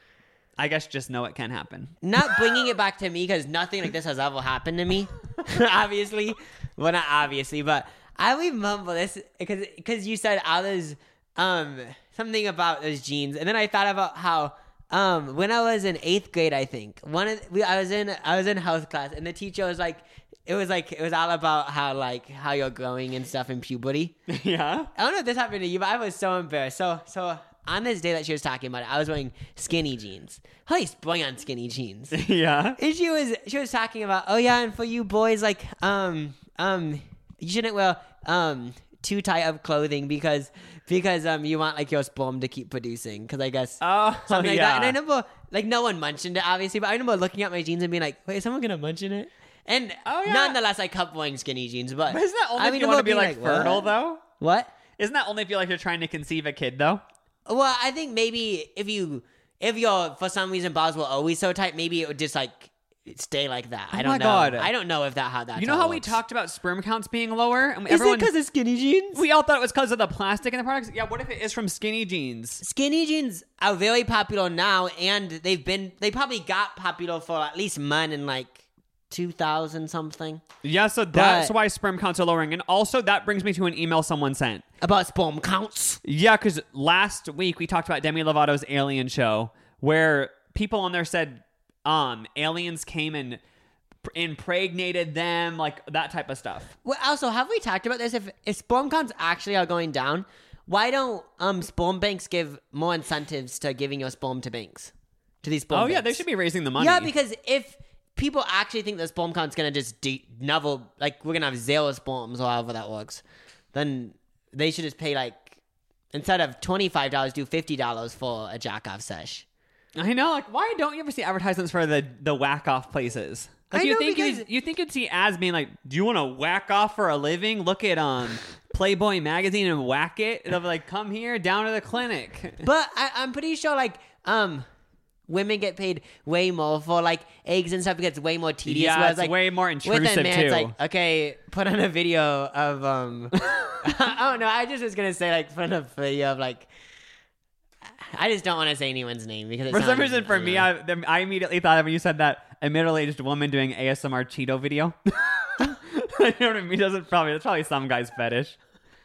I guess just know it can happen. not bringing it back to me because nothing like this has ever happened to me. Obviously, well, not obviously, but I remember this because because you said others um something about those jeans, and then I thought about how um when I was in eighth grade, I think one of we I was in I was in health class, and the teacher was like. It was like it was all about how like how you're growing and stuff in puberty. Yeah. I don't know if this happened to you, but I was so embarrassed. So so on this day that she was talking about it, I was wearing skinny jeans. Holy sprung on skinny jeans. Yeah. And she was she was talking about, oh yeah, and for you boys, like um um you shouldn't wear um too tight of clothing because because um you want like your sperm to keep producing. Because I guess Oh, something like yeah. that. And I remember like no one mentioned it obviously, but I remember looking at my jeans and being like, wait, is someone gonna mention it? And Oh, yeah. nonetheless, I kept wearing skinny jeans. But, But isn't that only I if mean, you want to about be being like, fertile, what? though? What? Isn't that only if you like you're trying to conceive a kid, though? Well, I think maybe if you if you're for some reason balls were always so tight, maybe it would just like stay like that. I Oh don't my know. God. I don't know if that how that. You know how we talked about sperm counts being lower, and Is everyone it because of skinny jeans? we all thought it was because of the plastic in the products. Yeah, what if it is from skinny jeans? Skinny jeans are very popular now, and they've been they probably got popular for at least men in like two thousand something Yeah, so that's But- why sperm counts are lowering, and also that brings me to an email someone sent. about sperm counts. Yeah, because last week we talked about Demi Lovato's Alien show, where people on there said um aliens came and impregnated them, like that type of stuff. Well, also, have we talked about this? If if sperm counts actually are going down, why don't um sperm banks give more incentives to giving your sperm to banks to these sperm Oh yeah, banks? they should be raising the money. Yeah, because if people actually think the sperm count's gonna just de- never, like we're gonna have zero sperms or however that works, then they should just pay like instead of twenty five dollars, do fifty dollars for a jack off sesh. I know, like, why don't you ever see advertisements for the the whack off places? Like, I you know, think because- you'd, you think you'd see ads being like, "Do you want to whack off for a living? Look at um Playboy magazine and whack it." They'll be like, "Come here, down to the clinic." But I, I'm pretty sure like um women get paid way more for like eggs and stuff because it's way more tedious. Yeah, whereas, it's like, way more with a intrusive man, too. it's like, okay, put on a video of um I don't know, I just was gonna say like put on a video of like I just don't want to say anyone's name because it For some sounds- reason, for I don't me, know. I, the- I immediately thought of when you said that a middle-aged woman doing A S M R Cheeto video. You know what I mean? Doesn't probably that's probably some guy's fetish.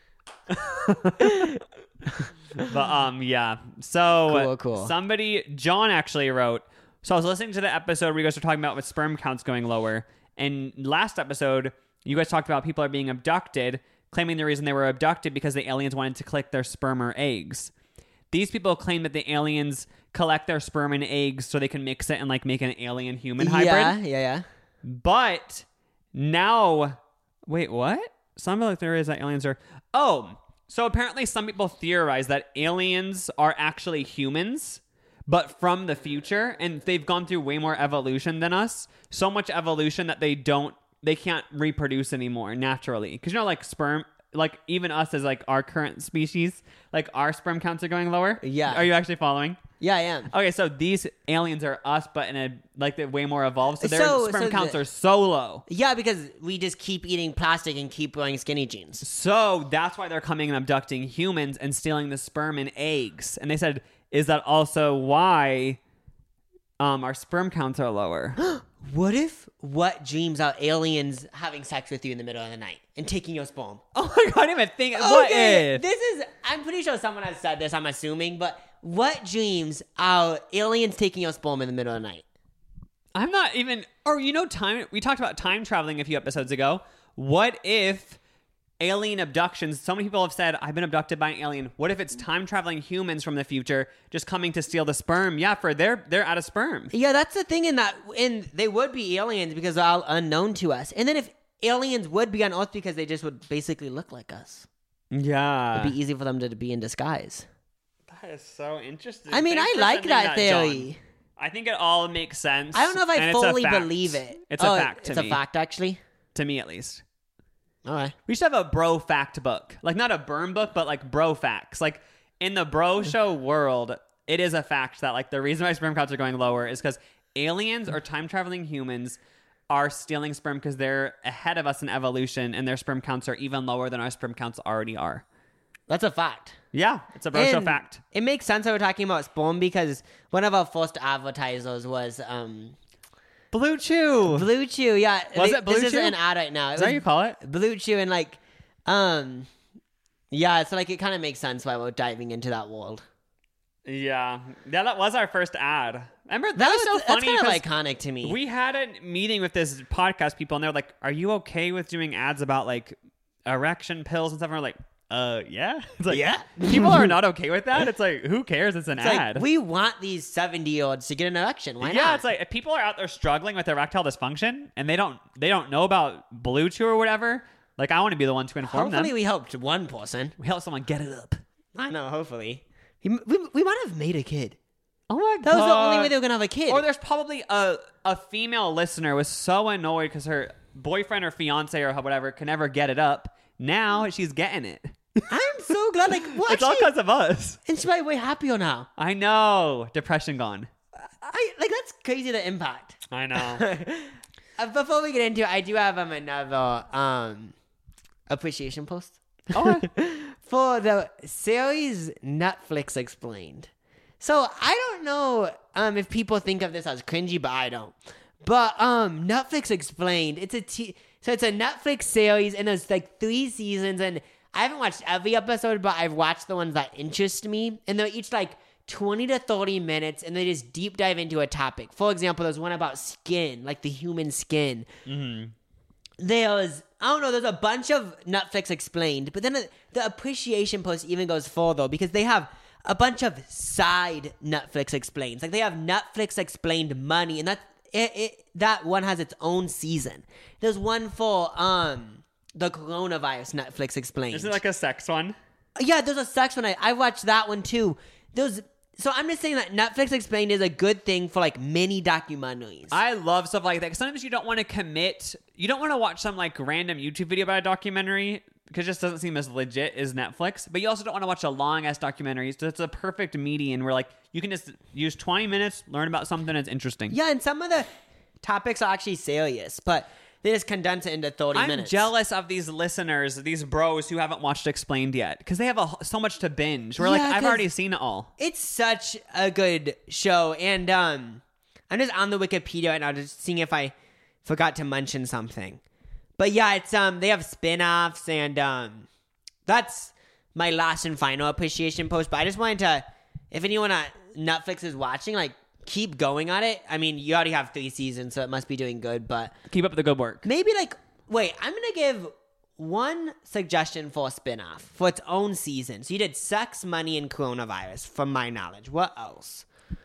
But um, yeah. So Cool, cool. somebody, John actually wrote. So I was listening to the episode where you guys were talking about with sperm counts going lower, and last episode you guys talked about people are being abducted, claiming the reason they were abducted because the aliens wanted to collect their sperm or eggs. These people claim that the aliens collect their sperm and eggs so they can mix it and like make an alien human hybrid. Yeah, yeah, yeah. But now, wait, what? Some like there is that aliens are. Oh, so apparently some people theorize that aliens are actually humans, but from the future, and they've gone through way more evolution than us. So much evolution that they don't, they can't reproduce anymore naturally. Because you know, like sperm, like even us as like our current species, like our sperm counts are going lower. Yeah. Are you actually following? Yeah, I am. Okay, so these aliens are us, but in a like they're way more evolved. So their So- sperm so counts the- are so low. Yeah, because we just keep eating plastic and keep wearing skinny jeans. So that's why they're coming and abducting humans and stealing the sperm and eggs. And they said, is that also why um, our sperm counts are lower? What if what dreams are aliens having sex with you in the middle of the night and taking your sperm? Oh my god, I didn't even think. What Okay, if? this is, I'm pretty sure someone has said this, I'm assuming, but what dreams are aliens taking your sperm in the middle of the night? I'm not even. Or you know, time. We talked about time traveling a few episodes ago. What if alien abductions? So many people have said, "I've been abducted by an alien." What if it's time traveling humans from the future just coming to steal the sperm? Yeah, for they're they're out of sperm. Yeah, that's the thing in that, and they would be aliens because they're all unknown to us. And then if aliens would be on Earth because they just would basically look like us, Yeah, it'd be easy for them to be in disguise. that is so interesting. I mean, Thanks I for like sending that John. theory. I think it all makes sense. I don't know if and I it's a fully fact. believe it. It's Oh, a fact to It's me. a fact, actually. To me, at least. All right. We should have a bro fact book. Like, not a burn book, but like bro facts. Like, in the bro show world, it is a fact that, like, the reason why sperm counts are going lower is because aliens or time traveling humans are stealing sperm because they're ahead of us in evolution, and their sperm counts are even lower than our sperm counts already are. That's a fact. Yeah, it's a bro show And fact. It makes sense that we're talking about sperm because one of our first advertisers was um, Blue Chew. Blue Chew. Yeah. Was they- it Blue This isn't Chew? an ad right now. It Is that was what you call it? Blue Chew, and like, um, yeah, so like it kind of makes sense why we're diving into that world. Yeah. Yeah, that was our first ad. Remember, that, That was so that's funny kind of because iconic to me. we had a meeting with this podcast people, and they're like, "Are you okay with doing ads about like erection pills and stuff?" And we're like, "Uh, yeah." It's like, Yeah. people are not okay with that. It's like, who cares? It's an It's ad. like we want these seventy-year-olds to get an erection. Why yeah, not? it's like if people are out there struggling with erectile dysfunction and they don't they don't know about Blue Chew or whatever. Like, I want to be the one to inform hopefully them. we helped one person. We help someone get it up. I know. Hopefully, we, we, we might have made a kid. Oh my god, That was the only way they were gonna have a kid. Or there's probably a, a female listener was so annoyed because her boyfriend or fiance or whatever can never get it up. Now she's getting it. I'm so glad. Like, what? It's all because of us. And she's probably way happier now. I know. Depression gone. I like that's crazy. The impact. I know. Uh, before we get into it, I do have um, another um appreciation post. Oh, For the series Netflix Explained. So I don't know um, if people think of this as cringy, but I don't. But um, Netflix Explained, it's a t- so it's a Netflix series, and there's like three seasons, and I haven't watched every episode, but I've watched the ones that interest me, and they're each like twenty to thirty minutes, and they just deep dive into a topic. For example, there's one about skin, like the human skin. mm-hmm. There's, I don't know, there's a bunch of Netflix Explained, but then the, the appreciation post even goes further because they have a bunch of side Netflix Explains. Like they have Netflix Explained Money, and that it, it that one has its own season. There's one for um the coronavirus Netflix Explained. Isn't it like a sex one? Yeah, there's a sex one. I, I watched that one too. There's so I'm just saying that Netflix Explained is a good thing for like mini documentaries. I love stuff like that. 'Cause sometimes you don't want to commit. You don't want to watch some like random YouTube video about a documentary because it just doesn't seem as legit as Netflix. But you also don't want to watch a long ass documentary. So it's a perfect median where like you can just use twenty minutes, learn about something that's interesting. Yeah, and some of the topics are actually serious, but They just condense it into thirty I'm minutes. jealous of these listeners, these bros who haven't watched Explained yet, because they have a, so much to binge. We're like, Yeah, I've 'cause- already seen it all. It's such a good show, and um, I'm just on the Wikipedia right now, just seeing if I forgot to mention something. But yeah, it's um, they have spin-offs, and um, that's my last and final appreciation post. But I just wanted to, if anyone at Netflix is watching, like, keep going on it. I mean, you already have three seasons, so it must be doing good. But Keep up the good work. maybe like, wait, I'm gonna give one suggestion for a spin-off for its own season. So you did Sex, Money, and Coronavirus, from my knowledge. What else?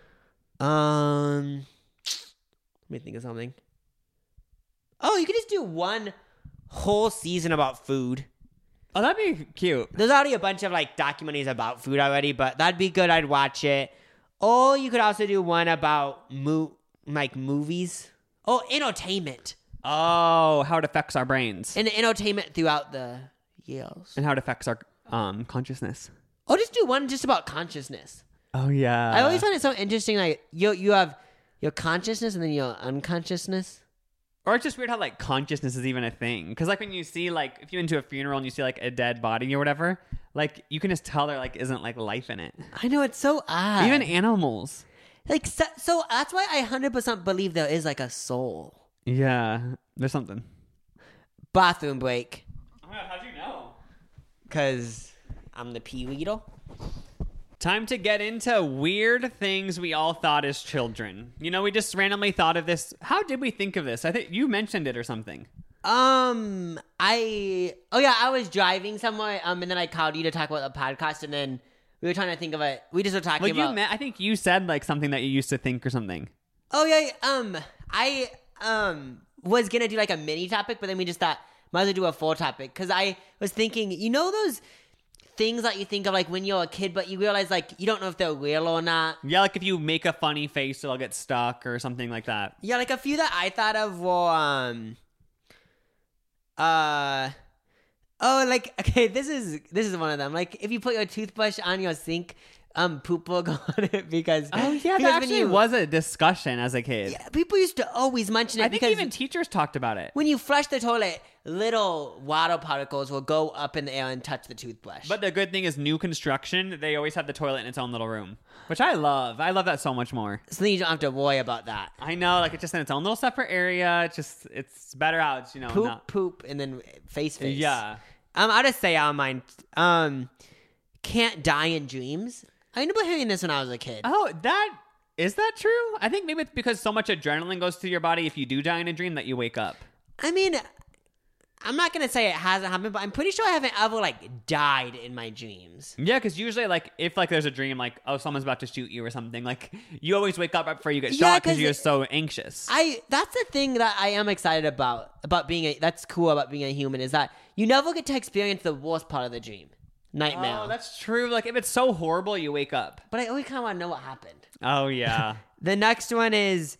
Um, let me think of something. Oh, you could just do one whole season about food. Oh, that'd be cute. There's already a bunch of like documentaries about food already, but that'd be good. I'd watch it. Or you could also do one about mo- like movies. Oh, entertainment. Oh, how it affects our brains And the entertainment throughout the years. and how it affects our um consciousness. Or just do one just about consciousness. Oh yeah. I always find it so interesting. Like you, you have your consciousness and then your unconsciousness. Or it's just weird how like consciousness is even a thing. Because like when you see like if you went to a funeral and you see like a dead body or whatever, like you can just tell there like isn't like life in it. I know, it's so odd. Even animals. like so, so that's why I one hundred percent believe there is like a soul. Yeah, there's something. Bathroom break. Oh my god, how'd you know? Cause I'm the pee weedle. Time to get into weird things we all thought as children. You know, we just randomly thought of this. How did we think of this? I think you mentioned it or something. Um, I oh yeah, I was driving somewhere. Um, and then I called you to talk about the podcast, and then we were trying to think of it. We just were talking Well, you about. met, I think you said like something that you used to think or something. Oh yeah, um, I um was gonna do like a mini topic, but then we just thought might as well do a full topic because I was thinking, you know, those things that you think of like when you're a kid, but you realize like you don't know if they're real or not. Yeah, like if you make a funny face, it'll get stuck or something like that. Yeah, like a few that I thought of were um uh oh like okay, this is this is one of them. Like if you put your toothbrush on your sink, um poop will go on it because Oh yeah, because that when actually you- was a discussion as a kid. yeah, people used to always mention it I think because even teachers talked about it. when you flush the toilet, little water particles will go up in the air and touch the toothbrush. But the good thing is new construction, they always have the toilet in its own little room, which I love. I love that so much more. so then you don't have to worry about that. I know, like it's just in its own little separate area. It's just, it's better out, it's, you know. Poop, not- poop, and then face face. Yeah. Um, I'll just say on mine. Um, can't die in dreams. I remember hearing this when I was a kid. Oh, that, is that true? I think maybe it's because so much adrenaline goes through your body if you do die in a dream that you wake up. I mean, I'm not gonna say it hasn't happened, but I'm pretty sure I haven't ever like died in my dreams. Yeah, because usually, like, if like there's a dream, like, oh, someone's about to shoot you or something, like, you always wake up right before you get Yeah, shot because 'cause you're it- so anxious. I that's the thing that I am excited about about being a that's cool about being a human is that you never get to experience the worst part of the dream, nightmare. Oh, that's true. Like, if it's so horrible, you wake up. but I always kind of want to know what happened. Oh yeah. The next one is,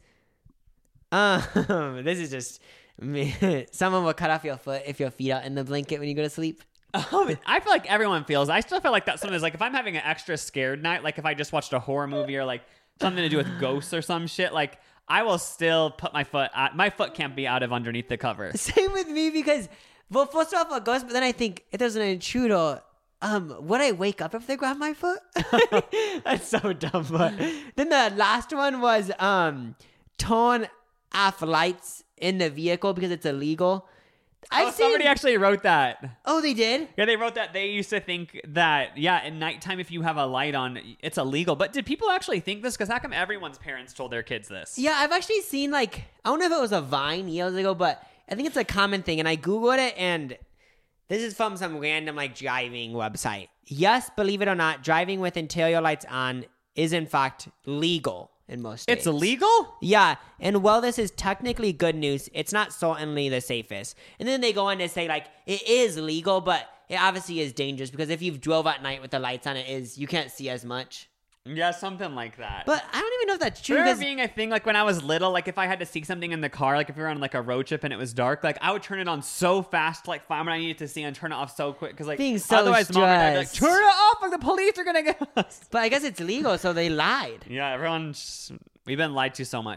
um, this is just me. Someone will cut off your foot if your feet are in the blanket when you go to sleep. Oh, I feel like everyone feels. I still feel like that. Sometimes, like if I'm having an extra scared night, like if I just watched a horror movie or like something to do with ghosts or some shit, like I will still put my foot. Out, my foot can't be out of underneath the cover. Same with me because, well, first off, a ghost, but then I think if there's an intruder, um, would I wake up if they grab my foot? That's so dumb. But then the last one was um, turn off lights in the vehicle because it's illegal. I've Oh, seen. somebody actually wrote that. Oh, they did. Yeah, they wrote that. They used to think that, yeah, at nighttime, if you have a light on, it's illegal. But did people actually think this? Because how come everyone's parents told their kids this? Yeah, I've actually seen like I don't know if it was a Vine years ago, but I think it's a common thing. And I googled it, and this is from some random like driving website. Yes, believe it or not, driving with interior lights on is in fact legal in most states. It's illegal? Yeah, and while this is technically good news, it's not certainly the safest. And then they go on to say like it is legal, but it obviously is dangerous because if you've drove at night with the lights on, it is you can't see as much. Yeah, something like that. But I don't even know if that's true. Remember 'Cause being a thing like when I was little, like if I had to see something in the car, like if we were on like a road trip and it was dark, like I would turn it on so fast, like find what I needed to see and turn it off so quick because like Being so otherwise mom and dad would be like, stressed. turn it off, like the police are gonna get us. but I guess it's legal, so they lied. Yeah, everyone's we've been lied to so much.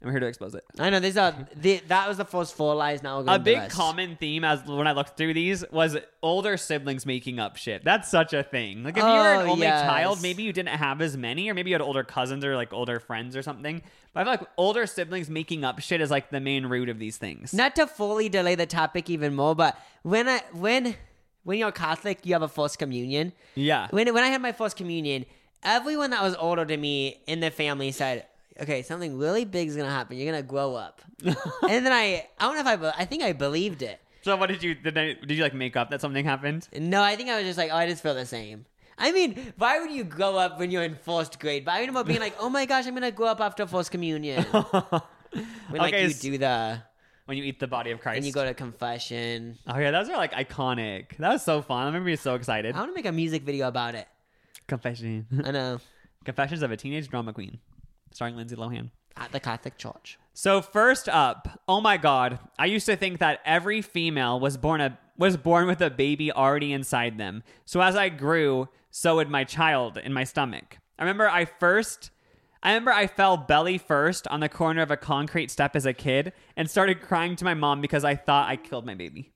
and we're here to expose it. I know these are the, that was the first four lies. Now we're going A to big the rest. common theme as when I looked through these was older siblings making up shit. That's such a thing. Like if you were an Oh, only yes. child, maybe you didn't have as many, or maybe you had older cousins or like older friends or something. But I feel like older siblings making up shit is like the main root of these things. Not to fully delay the topic even more, but when I when when you're Catholic, you have a first communion. Yeah. When when I had my first communion, everyone that was older than me in the family said, "Okay, something really big is gonna happen. You're gonna grow up." And then I I don't know if I be- I think I believed it. So what did you did, I, did you like make up that something happened? No, I think I was just like, oh, I just feel the same. I mean, why would you grow up when you're in first grade? But I remember being like, oh my gosh, I'm gonna grow up after first communion. When like Okay, you s- do the When you eat the body of Christ. and you go to confession. Oh yeah, those are like iconic. That was so fun. I remember being so excited. I want to make a music video about it. Confession. I know. Confessions of a Teenage Drama Queen, starring Lindsay Lohan. At the Catholic Church. So first up, oh my God, I used to think that every female was born a was born with a baby already inside them. So as I grew, so would my child in my stomach. I remember I first, I remember I fell belly first on the corner of a concrete step as a kid and started crying to my mom because I thought I killed my baby.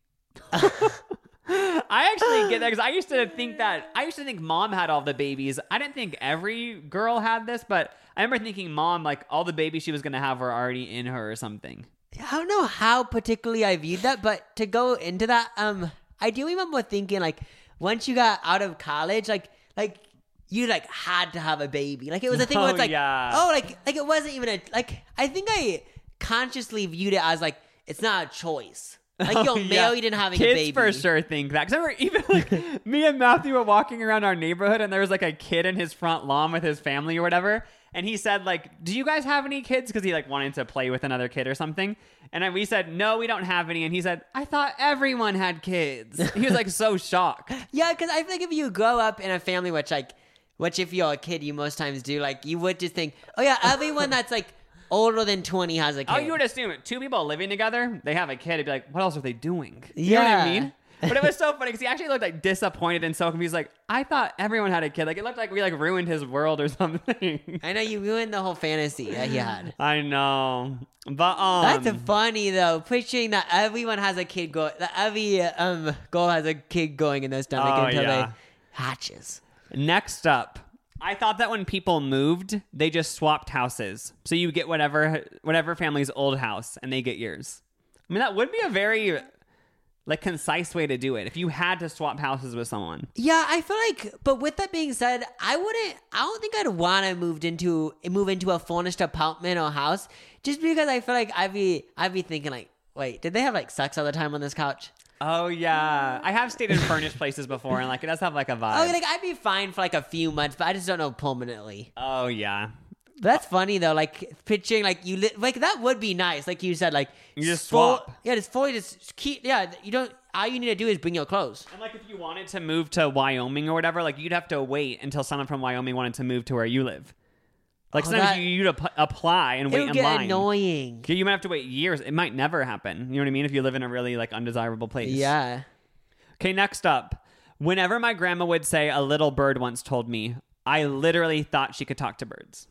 I actually get that because I used to think that I used to think mom had all the babies. I didn't think every girl had this, but I remember thinking mom, like all the babies she was gonna have were already in her or something. I don't know how particularly I viewed that, but to go into that, um, I do remember thinking like once you got out of college, like like you like had to have a baby. Like it was a thing where Oh, it's like, yeah. oh, like like it wasn't even a like. I think I consciously viewed it as like it's not a choice. Like you're Oh, yeah. married and having Kids a baby. for sure think that. Because I remember even like me and Matthew were walking around our neighborhood and there was like a kid in his front lawn with his family or whatever. And he said like, do you guys have any kids? Because he like wanted to play with another kid or something. And then we said, no, we don't have any. And he said, I thought everyone had kids. He was like so shocked. Yeah, because I feel like if you grow up in a family, which like, which if you're a kid, you most times do, like you would just think, oh yeah, everyone that's like older than twenty has a kid. Oh, you would assume it. Two people living together, they have a kid. It'd be like, what else are they doing? You know what I Yeah. mean? But it was so funny because he actually looked like disappointed and so confused. Like, I thought everyone had a kid. Like, it looked like we like ruined his world or something. I know you ruined the whole fantasy that he had. I know, but um, That's funny though, picturing that everyone has a kid go, that every um girl has a kid going in their stomach Oh, until yeah. they hatches. next up. I thought that when people moved, they just swapped houses. So you get whatever whatever family's old house, and they get yours. I mean, that would be a very like concise way to do it if you had to swap houses with someone. Yeah, I feel like, but with that being said, I wouldn't. I don't think I'd want to move into move into a furnished apartment or house, just because I feel like I'd be I'd be thinking like, wait, did they have like sex all the time on this couch? Oh yeah, I have stayed in furnished places before, and like it does have like a vibe. Oh, like I'd be fine for like a few months, but I just don't know permanently. Oh yeah, But that's funny though, like picturing like you li- like that would be nice, like you said, like You just full- swap. Yeah, just fully just keep. Yeah, you don't. All you need to do is bring your clothes. and like if you wanted to move to Wyoming or whatever, like you'd have to wait until someone from Wyoming wanted to move to where you live. Like Oh, sometimes that- you you'd ap- apply and wait It'll in get line. annoying. Yeah, you might have to wait years. It might never happen. You know what I mean? If you live in a really like undesirable place. Yeah. Okay, next up. Whenever my grandma would say a little bird once told me, I literally thought she could talk to birds.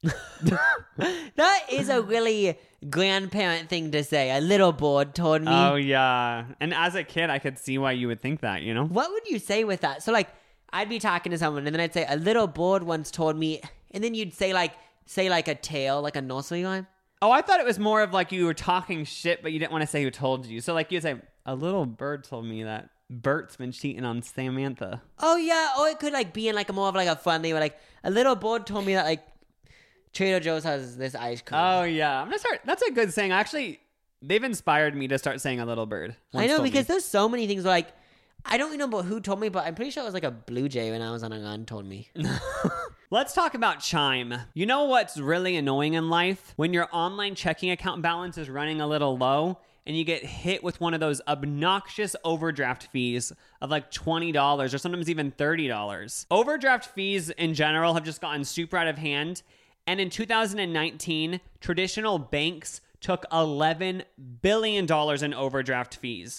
That is a really grandparent thing to say. A little bird told me. Oh yeah. And as a kid, I could see why you would think that, you know? What would you say with that? So like, I'd be talking to someone, and then I'd say, "A little bird once told me," and then you'd say like, say like a tale, like a nursery rhyme. Oh, I thought it was more of like you were talking shit, but you didn't want to say who told you. So like you'd say, a little bird told me that Bert's been cheating on Samantha. Oh yeah, or it could like be in like a more of like a funny, where like a little bird told me that like Trader Joe's has this ice cream. Oh yeah. I'm gonna start that's a good saying. Actually, they've inspired me to start saying a little bird. I once know, told because me. there's so many things where, like, I don't remember who told me, but I'm pretty sure it was like a blue jay when I was on a run told me. Let's talk about Chime. You know what's really annoying in life? When your online checking account balance is running a little low and you get hit with one of those obnoxious overdraft fees of like twenty dollars or sometimes even thirty dollars. Overdraft fees in general have just gotten super out of hand. And in two thousand nineteen, traditional banks took eleven billion dollars in overdraft fees.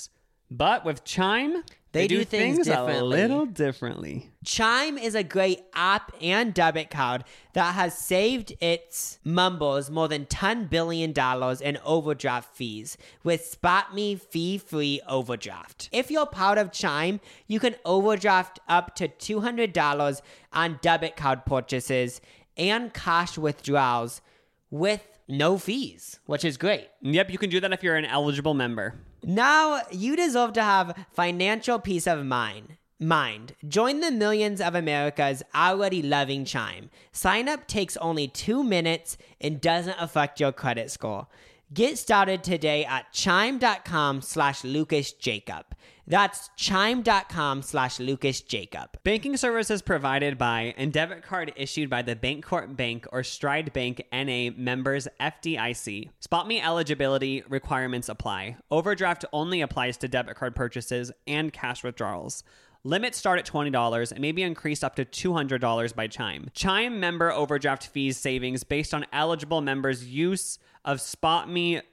But with Chime, They they, do do, things things, a differently. little differently. Chime is a great app and debit card that has saved its members more than ten billion dollars in overdraft fees with SpotMe fee-free overdraft. If you're part of Chime, you can overdraft up to two hundred dollars on debit card purchases and cash withdrawals with no fees, which is great. Yep, you can do that if you're an eligible member. Now, you deserve to have financial peace of mind. Mind. Join the millions of Americans already loving Chime. Sign up takes only two minutes and doesn't affect your credit score. Get started today at chime.com slash Lucas Jacob. That's chime.com slash Lucas Jacob. Banking services provided by and debit card issued by the Bancorp Bank or Stride Bank N A members F D I C. SpotMe eligibility requirements apply. Overdraft only applies to debit card purchases and cash withdrawals. Limits start at twenty dollars and may be increased up to two hundred dollars by Chime. Chime member overdraft fees savings based on eligible members' use of SpotMe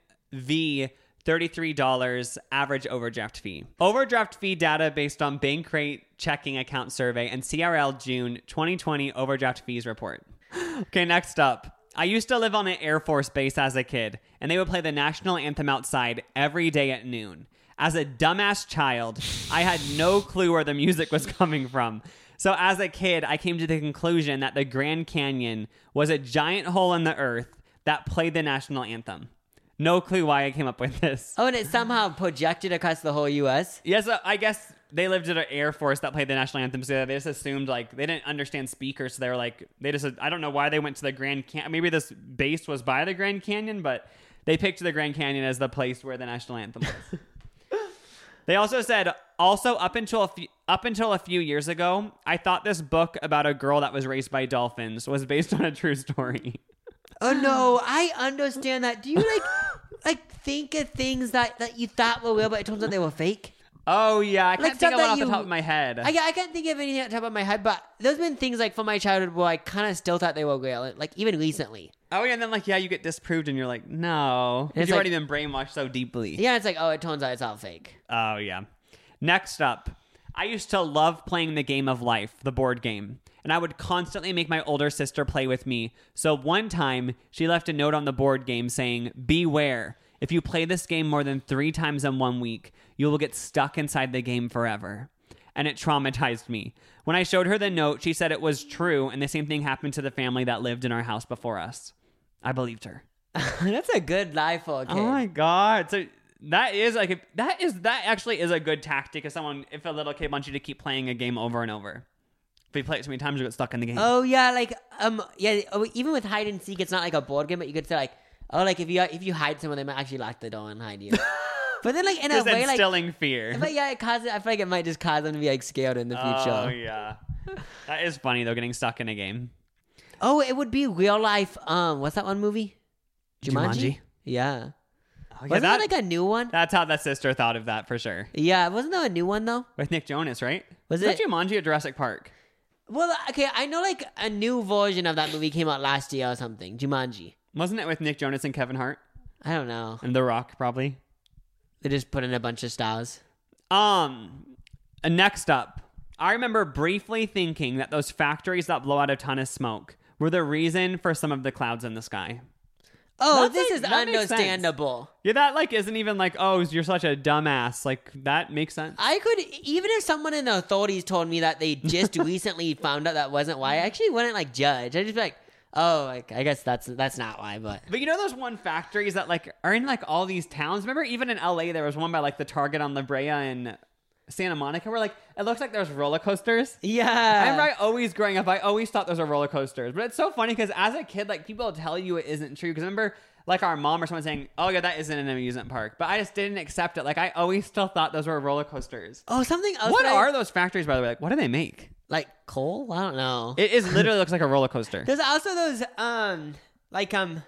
v thirty-three dollars average overdraft fee. Overdraft fee data based on Bankrate checking account survey and C R L June twenty twenty overdraft fees report. Okay, next up. I used to live on an Air Force base as a kid, and they would play the national anthem outside every day at noon. As a dumbass child, I had no clue where the music was coming from. So as a kid, I came to the conclusion that the Grand Canyon was a giant hole in the earth that played the national anthem. No clue why I came up with this. Oh, and it somehow projected across the whole U S? Yes, uh, I guess they lived at an Air Force that played the national anthem, so they just assumed, like, they didn't understand speakers, so they were like, they just, I don't know why they went to the Grand Canyon. Maybe this base was by the Grand Canyon, but they picked the Grand Canyon as the place where the national anthem was. They also said, also up until a few, up until a few years ago, I thought this book about a girl that was raised by dolphins was based on a true story. Oh no, I understand that. Do you like like think of things that, that you thought were real, but it turns out they were fake? Oh yeah, I can't Like think stuff of one that off you- the top of my head. I, I can't think of anything at the top of my head, but there's been things like from my childhood where I kind of still thought they were real, like even recently. Oh yeah, and then like yeah, you get disproved, and you're like, no, it's you've like- already been brainwashed so deeply. Yeah, it's like, oh, it turns out it's all fake. Oh yeah. Next up, I used to love playing the game of life, the board game, and I would constantly make my older sister play with me. So one time, she left a note on the board game saying, "Beware. If you play this game more than three times in one week, you will get stuck inside the game forever." And it traumatized me. When I showed her the note, she said it was true, and the same thing happened to the family that lived in our house before us. I believed her. That's a good lie for a kid. Oh my god! So that is like a, that is that actually is a good tactic. If someone, if a little kid wants you to keep playing a game over and over, if you play it too many times, you get stuck in the game. Oh yeah, like um yeah, oh, even with hide and seek, it's not like a board game, but you could say like, oh, like if you if you hide someone, they might actually lock the door and hide you. But then like in a Just way, like, instilling fear. but yeah, it causes. I feel like it might just cause them to be like scared in the future. Oh yeah, that is funny though. Getting stuck in a game. Oh, it would be real life. Um, what's that one movie? Jumanji. Jumanji? Yeah. Oh, yeah, Wasn't that, that like a new one? that's how that sister thought of that for sure. Yeah, wasn't that a new one though? With Nick Jonas, right? Was that it? Jumanji or Jurassic Park? Well, okay, I know like a new version of that movie came out last year or something. Jumanji. Wasn't it with Nick Jonas and Kevin Hart I don't know. and The Rock? Probably. They just put in a bunch of stars. Um, uh, next up, I remember briefly thinking that those factories that blow out a ton of smoke were the reason for some of the clouds in the sky. Oh, That's this like- is that makes sense. understandable. Yeah, that like isn't even like, oh, you're such a dumbass. Like that makes sense. I could, even if someone in the authorities told me that they just recently found out that wasn't why, I actually wouldn't like judge. I'd just be like, oh, like, I guess that's that's not why, but. But you know those one factories that like are in like all these towns? Remember even in L A there was one by like the Target on La Brea and Santa Monica where like it looks like there's roller coasters. Yeah. I remember I always growing up, I always thought those were roller coasters. But it's so funny because as a kid, like people tell you it isn't true. Because remember like our mom or someone saying, oh yeah, that isn't an amusement park. But I just didn't accept it. Like I always still thought those were roller coasters. Oh, something else. What that I- are those factories, by the way? Like what do they make? like coal? I don't know. It is literally looks like a roller coaster. There's also those um like um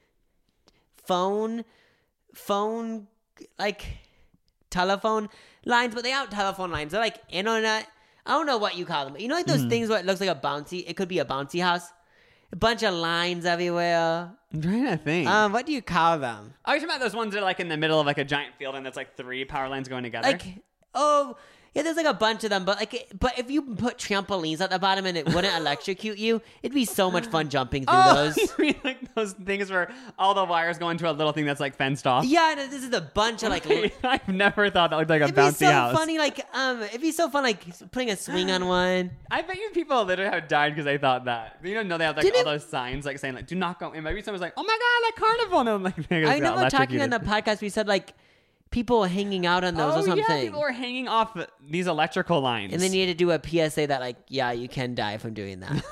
phone phone like telephone lines, but they aren't telephone lines. They're like internet. I don't know what you call them. But you know like those Mm-hmm. things where it looks like a bouncy. It could be a bouncy house. a bunch of lines everywhere. I'm trying to think. Um, what do you call them? Are you talking about those ones that are like in the middle of like a giant field and that's like three power lines going together? Like, oh, yeah, there's like a bunch of them, but like, but if you put trampolines at the bottom and it wouldn't electrocute you, it'd be so much fun jumping through oh, those. You mean like those things where all the wires go into a little thing that's like fenced off? Yeah, and this is a bunch of like. li- I've never thought that looked like a It'd bouncy be so house. funny, like um, it'd be so fun, like putting a swing on one. I bet you people literally have died because they thought that. You don't know they have like Did all it- those signs like saying like "Do not go." And maybe someone's like, "Oh my god, like carnival!" And then, like they I got remember talking on electrocuted. the podcast. We said like people hanging out on those oh or something, yeah, people were hanging off these electrical lines. and then you had to do a P S A that like, yeah, you can die from doing that.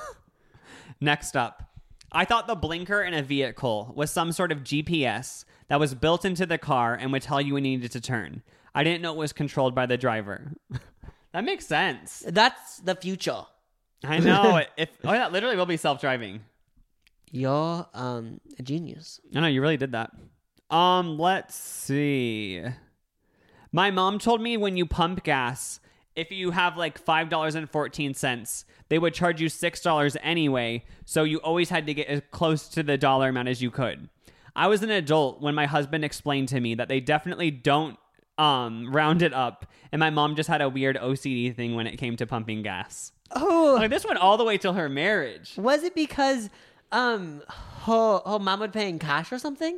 Next up, I thought the blinker in a vehicle was some sort of G P S that was built into the car and would tell you when you needed to turn. I didn't know it was controlled by the driver. That makes sense. That's the future. I know. if oh yeah, literally will be self-driving. You're um a genius. I know you really did that. Um, let's see. My mom told me when you pump gas, if you have like five dollars and fourteen cents, they would charge you six dollars anyway, so you always had to get as close to the dollar amount as you could. I was an adult when my husband explained to me that they definitely don't um round it up, and my mom just had a weird O C D thing when it came to pumping gas. Oh, Like this went all the way till her marriage. was it because um her her mom would pay in cash or something?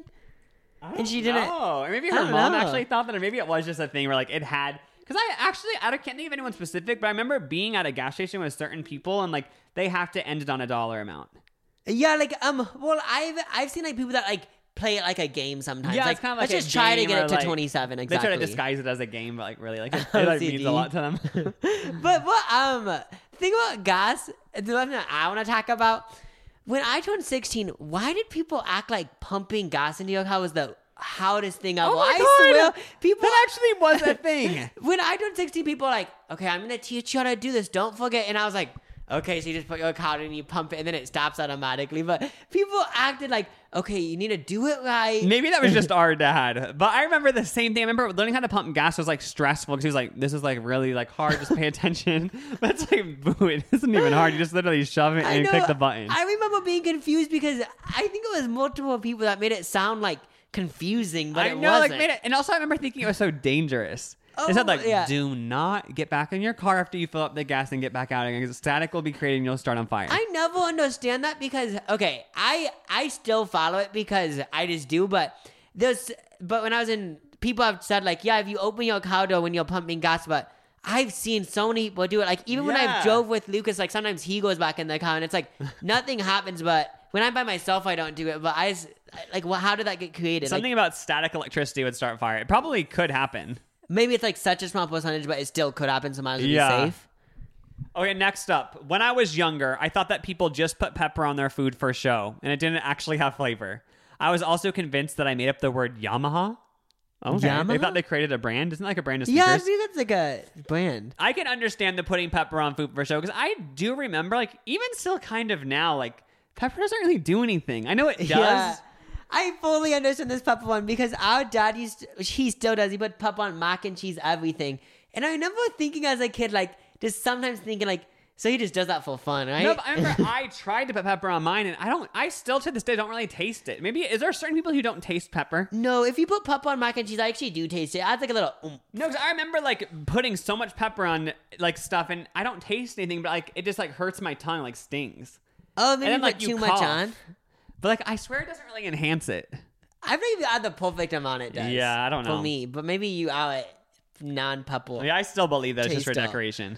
And she didn't. Oh, or maybe I her don't mom know. actually thought that, or maybe it was just a thing where like it had. Because I actually, I don't- can't think of anyone specific, but I remember being at a gas station with certain people, and like they have to end it on a dollar amount. Yeah, like um. Well, I've I've seen like people that like play it like a game sometimes. Yeah, like, it's kind of like let's a just try to game get or, it to like, twenty-seven. Exactly. They try to disguise it as a game, but like really, like it, O it like, C D. means a lot to them. But what um the thing about gas, the one that I want to talk about, when I turned sixteen, why did people act like pumping gas into your car was the hardest thing of Oh all? my I God! swear, people. That actually was a thing. When I turned sixteen, people were like, okay, I'm gonna teach you how to do this. Don't forget. And I was like, okay, so you just put your card in and you pump it, and then it stops automatically. But people acted like, okay, you need to do it right. Maybe that was just our dad, but I remember the same thing. I remember learning how to pump gas was like stressful because he was like, "This is like really like hard. Just pay attention." But it's like, boo! It isn't even hard. You just literally shove it I and know, click the button. I remember being confused because I think it was multiple people that made it sound like confusing, but I it know, wasn't. like made it, and also I remember thinking it was so dangerous. Oh, They said like, yeah. "Do not get back in your car after you fill up the gas and get back out again because static will be created and you'll start on fire." I never understand that because okay, I I still follow it because I just do, but there's but when I was in, people have said like, yeah, if you open your car door when you're pumping gas, but I've seen so many people do it. Like even when Yeah. I drove with Lucas, like sometimes he goes back in the car and it's like nothing happens, but when I'm by myself, I don't do it. But I just, like, well, how did that get created? Something Like, about static electricity would start fire. It probably could happen. maybe it's like such a small percentage, but it still could happen. So might as well Yeah. be safe. Okay, next up. When I was younger, I thought that people just put pepper on their food for show, and it didn't actually have flavor. I was also convinced that I made up the word Yamaha. Okay. They Yamaha? thought they created a brand. Isn't that like a brand of Yeah, I sneakers? think that's like a brand. I can understand the putting pepper on food for show because I do remember, like, even still kind of now, like, pepper doesn't really do anything. I know it does. Yeah. I fully understand this pepper one because our dad used to, he still does. He put pepper on mac and cheese, everything. And I remember thinking as a kid, like, just sometimes thinking, like, so he just does that for fun, right? No, but I remember I tried to put pepper on mine, and I don't. I still to this day don't really taste it. Maybe is there certain people who don't taste pepper? No, if you put pepper on mac and cheese, I actually do taste it. It adds like a little. oomph. No, because I remember like putting so much pepper on like stuff, and I don't taste anything, but like it just like hurts my tongue, like stings. Oh, maybe And then, you like, put you too much cough. on. But like I swear it doesn't really enhance it. I think you add the perfect amount it does. Yeah, I don't know. For me, but maybe you add it non-pepper. Yeah, I still believe that it's just for Taste up. decoration.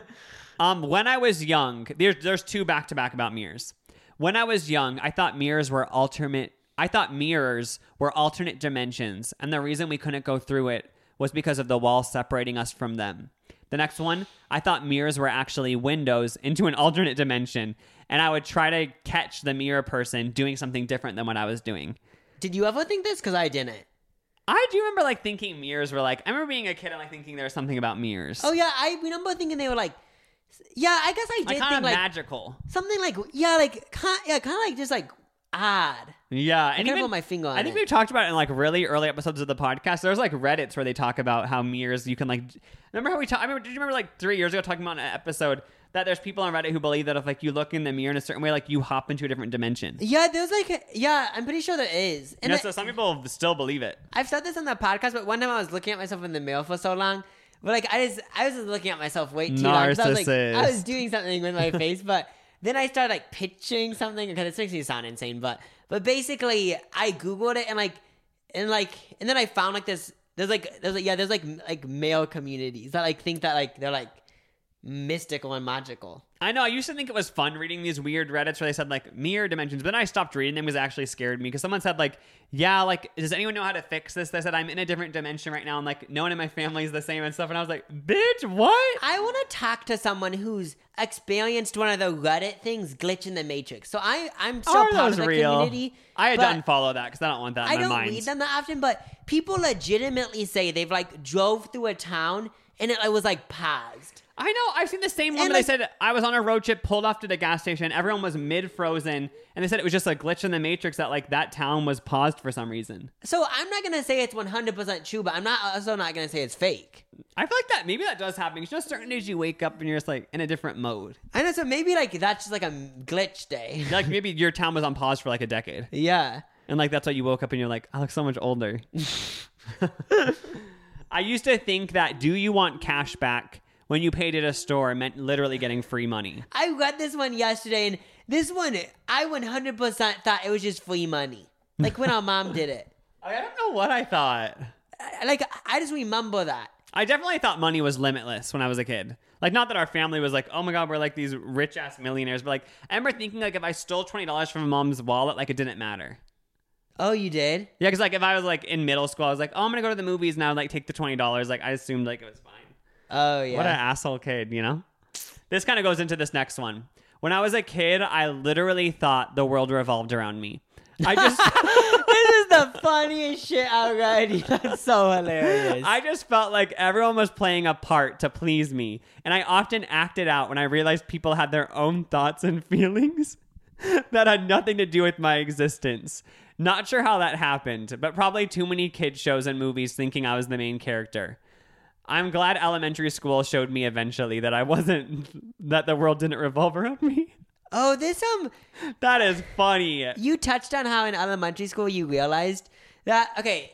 um, when I was young, there's there's two back to back about mirrors. When I was young, I thought mirrors were alternate. I thought mirrors were alternate dimensions, and the reason we couldn't go through it was because of the wall separating us from them. The next one, I thought mirrors were actually windows into an alternate dimension, and I would try to catch the mirror person doing something different than what I was doing. Did you ever think this? Because I didn't. I do remember like thinking mirrors were like. I remember being a kid and like thinking there was something about mirrors. Oh yeah, I remember thinking they were like. Yeah, I guess I did like kind think of like magical. something like yeah, like kind yeah, kind of like just like odd. Yeah, I and can't even put my finger on I think it. we've talked about it in like really early episodes of the podcast. There's like Reddits where they talk about how mirrors you can like. Remember how we talked? I remember. Did you remember like three years ago talking about an episode that there's people on Reddit who believe that if like you look in the mirror in a certain way, like you hop into a different dimension. Yeah, there's like, yeah, I'm pretty sure there is. And Yeah, I, so some people still believe it. I've said this on the podcast, but one time I was looking at myself in the mirror for so long, but like I just, I was just looking at myself way too long. 'Cause I was like, Narcissist. I was doing something with my face, but then I started like pitching something because it makes me sound insane. But, but basically, I googled it and like, and like, and then I found like this. There's like, there's like, yeah, there's like, like male communities that like think that like they're like mystical and magical. I know. I used to think it was fun reading these weird Reddits where they said like mirror dimensions, but then I stopped reading them because it actually scared me. Because someone said like, yeah, like, does anyone know how to fix this? They said I'm in a different dimension right now, and like no one in my family is the same and stuff. And I was like, bitch, what? I want to talk to someone who's experienced one of the Reddit things, glitch in the matrix. So I, I'm still Are part of those the real? community. I had but to unfollow that because I don't want that in I my don't mind. read them that often, but people legitimately say they've like drove through a town and it was like paused. I know. I've seen the same one And, where like- they said I was on a road trip, pulled off to the gas station, everyone was mid-frozen, and they said it was just a glitch in the matrix that like that town was paused for some reason. So I'm not gonna say it's one hundred percent true, but I'm not also not gonna say it's fake. I feel like that maybe that does happen. Because you know, certain days you wake up and you're just like in a different mode. I know. So maybe like that's just like a glitch day. Like maybe your town was on pause for like a decade, Yeah. and like that's why you woke up and you're like, I look so much older. I used to think that do you want cash back when you paid at a store meant literally getting free money. I read this one yesterday, and this one I one hundred percent thought it was just free money, like when our mom did it. I don't know what I thought. I- Like I just remember that. I definitely thought money was limitless when I was a kid. Like, not that our family was like, oh my God, we're like these rich ass millionaires. But like, I remember thinking like if I stole twenty dollars from my mom's wallet, like it didn't matter. Oh, you did? Yeah, because like if I was like in middle school, I was like, oh, I'm going to go to the movies now, like take the twenty dollars. Like I assumed like it was fine. Oh, yeah. What an asshole kid, you know? This kind of goes into this next one. When I was a kid, I literally thought the world revolved around me. I just... This is the funniest shit already. That's so hilarious. I just felt like everyone was playing a part to please me. And I often acted out when I realized people had their own thoughts and feelings that had nothing to do with my existence. Not sure how that happened, but probably too many kid shows and movies thinking I was the main character. I'm glad elementary school showed me eventually that I wasn't, that the world didn't revolve around me. Oh, this um, That is funny. you touched on how in elementary school you realized that. Okay,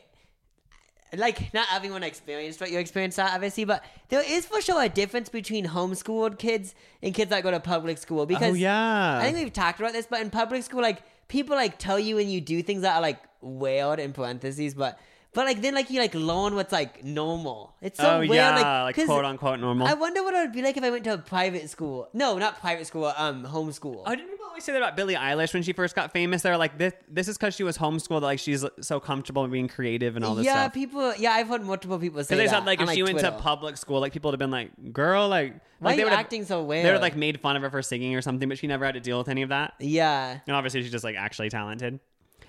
like not everyone experienced what you experienced, that obviously, but there is for sure a difference between homeschooled kids and kids that go to public school. Because Oh, yeah. I think we've talked about this, but in public school, like people like tell you when you do things that are like weird in parentheses, but. But like then like you like learn what's like normal. It's so oh, weird. yeah, like, like 'cause quote unquote normal. I wonder what it would be like if I went to a private school. No, not private school. Um, homeschool. Oh, didn't people always say that about Billie Eilish when she first got famous? They're like, this, this is because she was homeschooled, like she's so comfortable being creative and all this yeah, stuff. people. Yeah, I've heard multiple people say Because they that. said like on, if she went Twitter. to public school, like people would have been like, "Girl, like, Why like are they you would have acting so weird? they would have like made fun of her for singing or something." But she never had to deal with any of that. Yeah. And obviously, she's just like actually talented.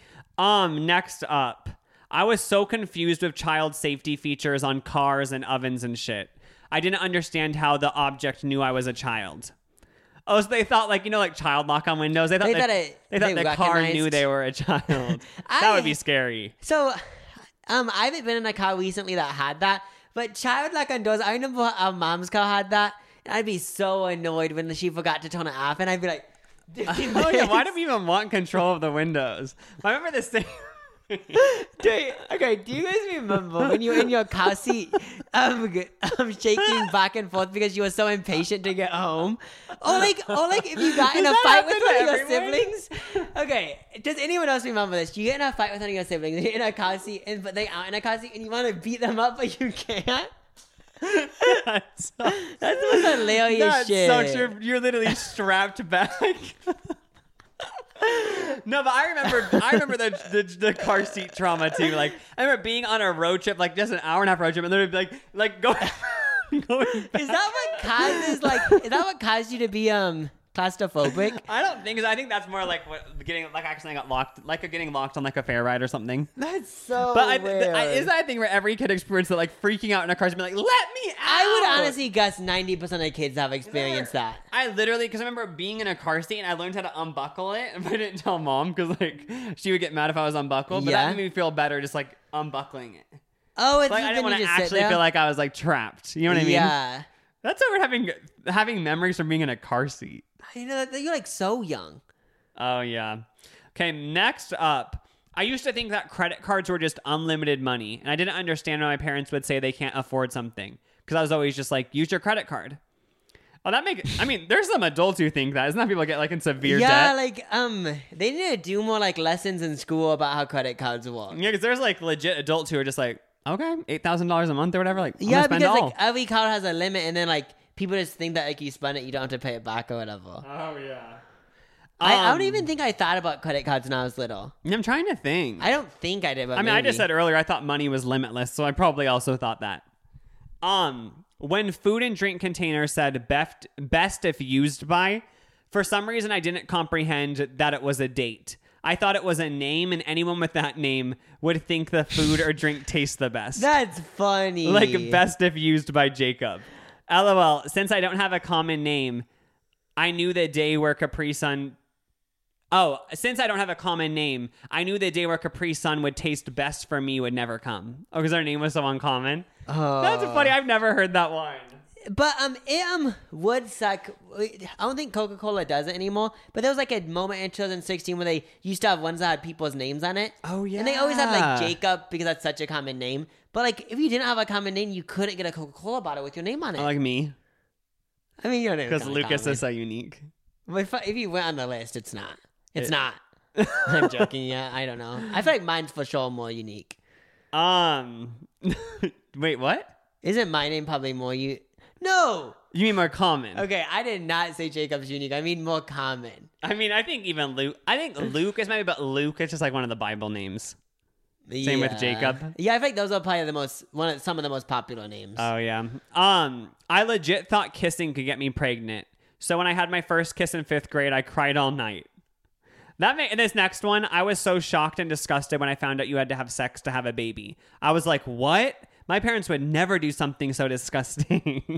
Um, next up, I was so confused with child safety features on cars and ovens and shit. I didn't understand how the object knew I was a child. Oh, so they thought like, you know, like child lock on windows. They thought They they, thought it- they thought they the car recognized- knew they were a child. that I- would be scary. So, um, I haven't been in a car recently that had that, but child lock on doors. I remember our mom's car had that. And I'd be so annoyed when she forgot to turn it off, and I'd be like, Oh yeah, why do we even want control of the windows? I remember this thing. Dude, okay, do you guys remember when you were in your car seat, um, g- um, shaking back and forth because you were so impatient to get home? Or like, or like if you got in Does a that fight with happen one to of your everyone? siblings? Okay, does anyone else remember this? You get in a fight with one of your siblings, you're in a car seat, and but they aren't in a car seat, and you want to beat them up, but you can't? That's so, That's the most hilarious that's shit. so true. You're literally strapped back. No, but I remember, I remember the, the the car seat trauma too. Like, I remember being on a road trip, like just an hour and a half road trip, and then be like, like going, going back. Is that what causes like? Is that what caused you to be um claustrophobic? I don't think. 'Cause I think that's more like what getting like accidentally got locked, like a getting locked on like a fair ride or something. That's so But I, weird. th- I, is that a thing where every kid experienced that, like freaking out in a car and be like, "Let me out"? I would honestly guess ninety percent of kids have experienced that. I literally, because I remember being in a car seat and I learned how to unbuckle it, but I didn't tell mom because like she would get mad if I was unbuckled. But Yeah. that made me feel better, just like unbuckling it. Oh, it's Like I didn't want to actually sit there? feel like I was like trapped. You know what I mean? Yeah. That's so weird having having memories from being in a car seat. I know that you're like so young. Oh yeah. Okay, next up. I used to think that credit cards were just unlimited money, and I didn't understand why my parents would say they can't afford something. Because I was always just like, use your credit card. Oh, that makes. I mean, there's some adults who think that. Isn't that people get like in severe yeah, debt? like um, they need to do more like lessons in school about how credit cards work. Yeah, because there's like legit adults who are just like, okay, eight thousand dollars a month or whatever. Like, I'm Yeah, gonna spend because all. like every card has a limit, and then like people just think that like you spend it, you don't have to pay it back or whatever. Oh yeah. I, I Um, don't even think I thought about credit cards when I was little. I'm trying to think. I don't think I did. But I mean, maybe. I just said earlier I thought money was limitless, so I probably also thought that. Um, when food and drink container said best best if used by, for some reason I didn't comprehend that it was a date. I thought it was a name, and anyone with that name would think the food or drink tastes the best. That's funny. Like best if used by Jacob. LOL. Since I don't have a common name, I knew the day where Capri Sun. Oh, since I don't have a common name, I knew the day where Capri Sun would taste best for me would never come. Oh, because their name was so uncommon. Oh. That's funny. I've never heard that one. But um, it um would suck. I don't think Coca-Cola does it anymore. But there was like a moment in two thousand sixteen where they used to have ones that had people's names on it. Oh, yeah. And they always had like Jacob because that's such a common name. But like if you didn't have a common name, you couldn't get a Coca-Cola bottle with your name on it. Oh, like me. I mean, your name Because Lucas is so unique. But if, if you went on the list, it's not. It's It- not. I'm joking. Yeah, I don't know. I feel like mine's for sure more unique. Um, wait, what? Isn't my name probably more you? No. You mean more common? Okay, I did not say Jacob's unique. I mean more common. I mean, I think even Luke. I think Luke is maybe, but Luke is just like one of the Bible names. Same with Yeah. Jacob. Yeah, I think those are probably the most one of some of the most popular names. Oh yeah. Um, I legit thought kissing could get me pregnant. So when I had my first kiss in fifth grade, I cried all night. That ma- this next one, I was so shocked and disgusted when I found out you had to have sex to have a baby. I was like, what? My parents would never do something so disgusting.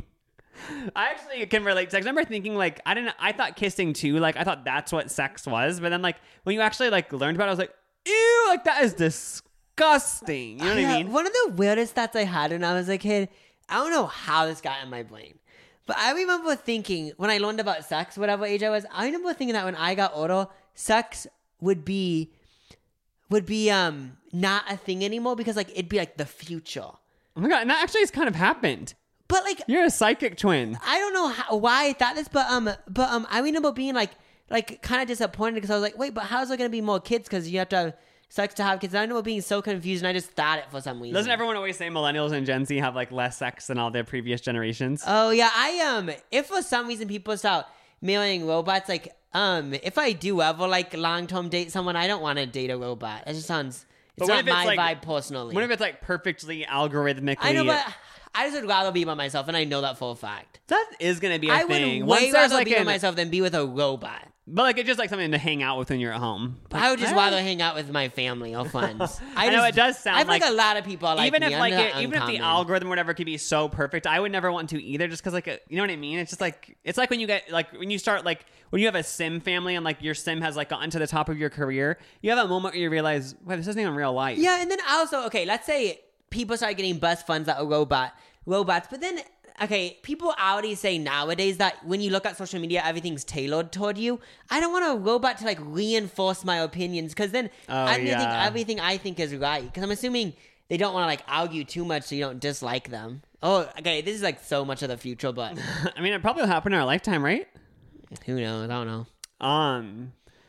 I actually can relate to. I remember thinking like I didn't. I thought kissing too. Like I thought that's what sex was. But then like when you actually like learned about it, I was like, ew, like that is disgusting. You know what Yeah, I mean? One of the weirdest thoughts I had when I was a kid, I don't know how this got in my brain, but I remember thinking when I learned about sex, whatever age I was, I remember thinking that when I got older, sex would be would be um not a thing anymore because like it'd be like the future. Oh my god, and that actually has kind of happened. But like You're a psychic twin. I don't know how, why I thought this, but um, but um, I remember being like, like kind of disappointed because I was like, wait, but how's there gonna be more kids? Because you have to have sex to have kids. And I remember being so confused, and I just thought it for some reason. Doesn't everyone always say millennials and Gen Z have like less sex than all their previous generations? Oh yeah, I um, if for some reason people start mailing robots, like um, if I do ever like long term date someone, I don't want to date a robot. It just sounds. It's But what not if it's, my like- vibe personally. What if it's like perfectly algorithmically? I know, but I just would rather be by myself, and I know that for a fact. that is going to be a I thing. would Once way there's rather like be by an- myself than be with a robot. But like it's just like something to hang out with when you're at home. I would just I don't- rather hang out with my family or friends. I know, just- it does sound I feel like, like- a lot of people are like even me. if I'm like not it, even if the uncommon. algorithm or whatever could be so perfect, I would never want to either. Just because like a, you know what I mean? It's just like it's like when you get like when you start like when you have a sim family and like your sim has like gotten to the top of your career, you have a moment where you realize, wait, this isn't even real life. Yeah, and then also, okay, let's say people start getting best friends that are robot robots, but then okay, people already say nowadays that when you look at social media, everything's tailored toward you. I don't want a robot to like reinforce my opinions because then Oh, I'm gonna think yeah. everything I think is right. Because I'm assuming they don't want to like argue too much so you don't dislike them. Oh, okay, this is like so much of the future, but I mean, it probably will happen in our lifetime, right? who knows? I don't know. Um,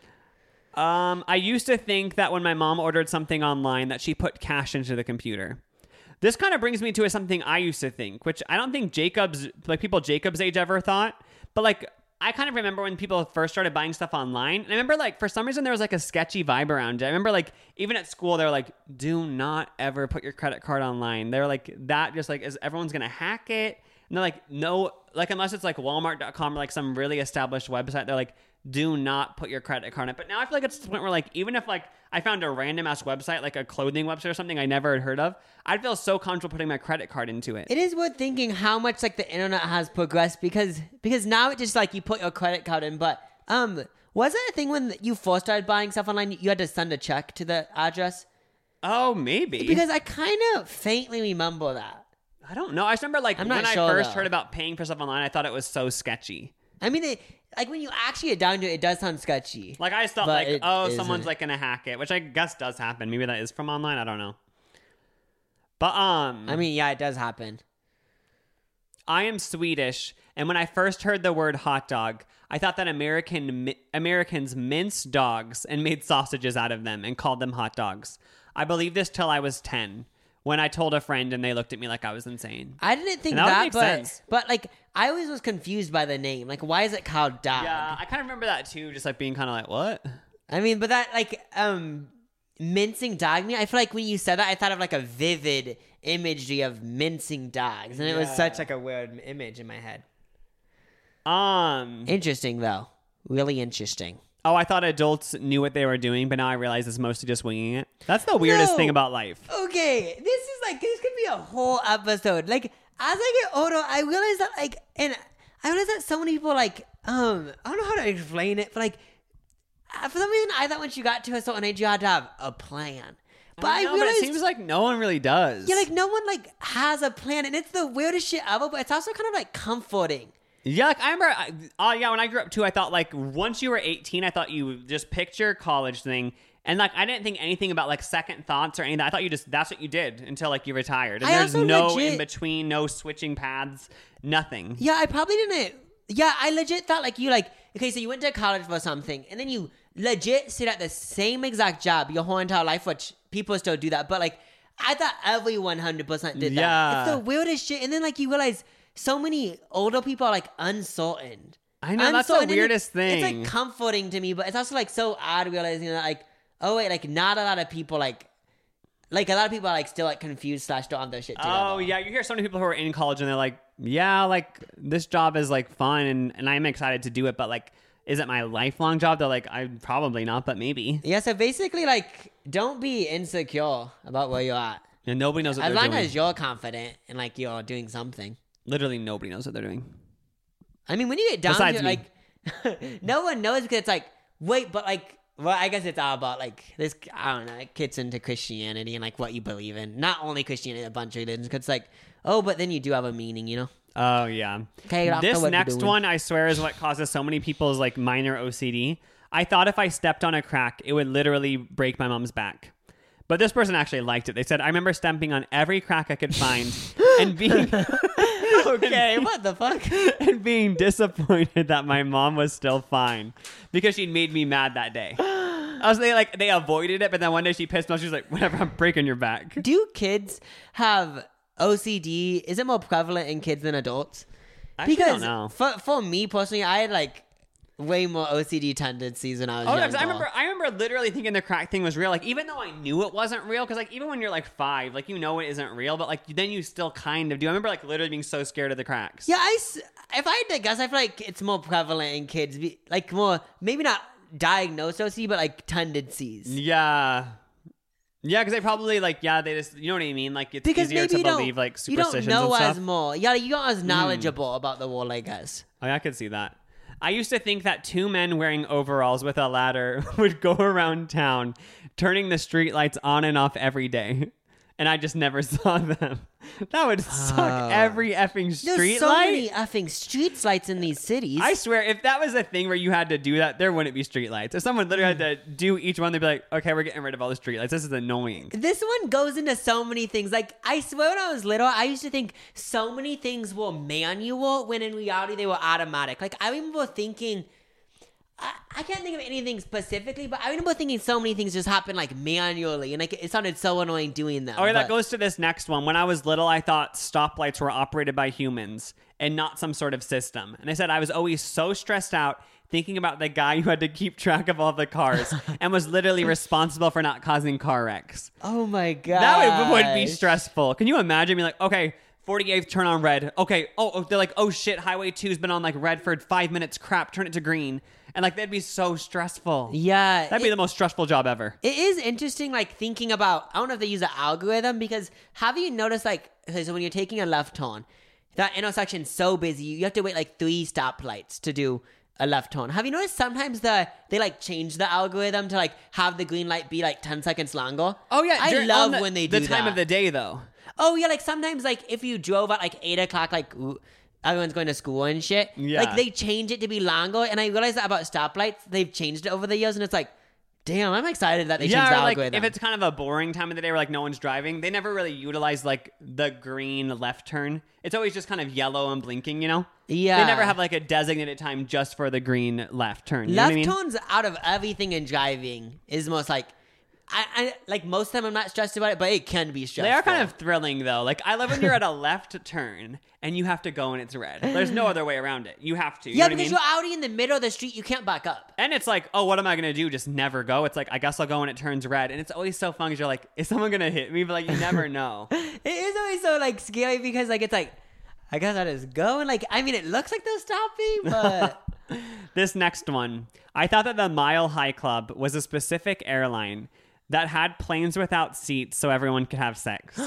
um, I used to think that when my mom ordered something online that she put cash into the computer. This kind of brings me to something I used to think, which I don't think Jacob's, like people Jacob's age ever thought, but like I kind of remember when people first started buying stuff online. And I remember like for some reason there was like a sketchy vibe around it. I remember like even at school they were like, do not ever put your credit card online. They're like that just like is everyone's gonna hack it. And they're like, no, like unless it's like Walmart dot com or like some really established website, they're like, do not put your credit card in it. But now I feel like it's to the point where like even if like I found a random ass website, like a clothing website or something I never had heard of, I'd feel so comfortable putting my credit card into it. It is worth thinking how much like the internet has progressed because because now it just like you put your credit card in, but um was it a thing when you first started buying stuff online you had to send a check to the address? Oh, maybe. Because I kind of faintly remember that. I don't know. I just remember like I'm when not I sure, first though. heard about paying for stuff online, I thought it was so sketchy. I mean, it, like when you actually get down to it, it does sound sketchy. Like I just thought But like, it oh, isn't. someone's like gonna hack it, which I guess does happen. Maybe that is from online. I don't know. But um, I mean, yeah, it does happen. I am Swedish, and when I first heard the word hot dog, I thought that American mi- Americans minced dogs and made sausages out of them and called them hot dogs. I believed this till I was ten, when I told a friend and they looked at me like I was insane. I didn't think And that would that, make but sense. but like I always was confused by the name. Like, why is it called dog? Yeah, I kind of remember that too, just like being kind of like, what? I mean, but that like um mincing dog meat. I feel like when you said that, I thought of like a vivid imagery of mincing dogs, and it was Yeah. such like a weird image in my head. Um. Interesting though, really interesting. Oh, I thought adults knew what they were doing, but now I realize it's mostly just winging it. That's the weirdest No. thing about life. Okay, this is like this could be a whole episode. Like as I get older, I realize that like, and I realize that so many people like um I don't know how to explain it, but like uh, for some reason I thought once you got to a certain age you had to have a plan. But I, I know, but realized it seems like no one really does. yeah, like no one like has a plan, and it's the weirdest shit ever. But it's also kind of like comforting. Yeah, like I remember, I, oh yeah, when I grew up too, I thought like once you were eighteen, I thought you just picked your college thing, and like I didn't think anything about like second thoughts or anything. I thought you just that's what you did until like you retired, and I there's also no legit- in between, no switching paths, nothing. Yeah, I probably didn't. Yeah, I legit thought like you like okay, so you went to college for something, and then you legit sit at the same exact job your whole entire life, which people still do that. But like, I thought everyone one hundred percent did that. Yeah. It's the weirdest shit. And then like you realize so many older people are like uncertain. I know, that's the Uncertain, and weirdest it- thing. It's like comforting to me, but it's also like so odd realizing that like, oh wait, like not a lot of people like, like a lot of people are like still like confused slash don't have their shit together. Oh yeah, you hear so many people who are in college and they're like, yeah, like this job is like fun and, and I'm excited to do it, but like, is it my lifelong job? They're like, I probably not, but maybe. Yeah, so basically like, don't be insecure about where you're at. And nobody knows what As they're long doing. as you're confident and like you're doing something. Literally nobody knows what they're doing. I mean, when you get down Besides to me. it, like, no one knows because it's like, wait, but like, well, I guess it's all about like this. I don't know. It gets into Christianity and like what you believe in. Not only Christianity, a bunch of religions. Cause it's like, oh, but then you do have a meaning, you know. Oh yeah. Okay, after This what you're next doing. one, I swear, is what causes so many people's like minor O C D. I thought if I stepped on a crack, it would literally break my mom's back. But this person actually liked it. They said, I remember stepping on every crack I could find and being Okay, what the fuck? and being disappointed that my mom was still fine because she'd made me mad that day. I was they like they avoided it, but then one day she pissed me off. She was like, "Whatever, I'm breaking your back." Do kids have O C D? Is it more prevalent in kids than adults? I actually Because don't know. for for me personally, I had like way more O C D tendencies when I was Oh, yeah, younger. 'cause I remember, I remember literally thinking the crack thing was real. Like, even though I knew it wasn't real, because like even when you're like five, like you know it isn't real, but like then you still kind of do. I remember like literally being so scared of the cracks. Yeah, I, s- if I had to guess, I feel like it's more prevalent in kids. Be- Like more, maybe not diagnosed O C D, but like tendencies. yeah, yeah. Because they probably like yeah, they just you know what I mean. Like it's Because easier maybe to you don't, believe like you don't superstitions know and stuff. as more. Yeah, like, you're not as knowledgeable about the world, I guess. Oh, yeah, I could see that. I used to think that two men wearing overalls with a ladder would go around town, turning the streetlights on and off every day. And I just never saw them. That would suck. Oh. Every effing There's street so light. many effing street lights in these cities. I swear, if that was a thing where you had to do that, there wouldn't be streetlights. If someone literally had to do each one, they'd be like, okay, we're getting rid of all the streetlights. This is annoying. This one goes into so many things. Like, I swear when I was little, I used to think so many things were manual when in reality they were automatic. Like, I remember thinking, I, I can't think of anything specifically, but I remember thinking so many things just happened like manually. And like, it sounded so annoying doing them. Oh, yeah, that but- goes to this next one. When I was little, I thought stoplights were operated by humans and not some sort of system. And I said I was always so stressed out thinking about the guy who had to keep track of all the cars and was literally responsible for not causing car wrecks. Oh my god. That would, would be stressful. Can you imagine being like, okay, forty-eighth, turn on red. Okay, oh, oh, they're like, oh shit, Highway two's been on like red for five minutes. Crap, turn it to green. And like, that'd be so stressful. Yeah. That'd be it- the most stressful job ever. It is interesting, like, thinking about, I don't know if they use an algorithm, because have you noticed, like, okay, so when you're taking a left turn, that intersection's so busy, you have to wait, like, three stoplights to do a left turn. Have you noticed sometimes the they, like, change the algorithm to, like, have the green light be, like, ten seconds longer? Oh yeah, I during- love on the, when they do the time that. of the day though. Oh yeah, like sometimes like if you drove at like eight o'clock, like ooh, everyone's going to school and shit. Yeah. Like they change it to be longer, and I realized that about stoplights. They've changed it over the years, and it's like, damn, I'm excited that they Yeah, changed the or like algorithm. if it's kind of a boring time of the day where like no one's driving, they never really utilize like the green left turn. It's always just kind of yellow and blinking, you know? Yeah. They never have like a designated time just for the green left turn. You know left what I mean? turns out of everything in driving is most like, I, I like most of them I'm not stressed about it, but it can be stressful. They are kind of thrilling though. Like I love when you're at a left turn and you have to go and it's red. There's no other way around it. You have to. You yeah, know what I because mean? you're out in the middle of the street, you can't back up. And it's like, oh, what am I gonna do? Just never go. It's like I guess I'll go when it turns red. And it's always so fun because you're like, is someone gonna hit me? But like you never know. It is always so like scary because like it's like, I guess I just go and like I mean it looks like they'll stop me, but This next one, I thought that the Mile High Club was a specific airline that had planes without seats so everyone could have sex.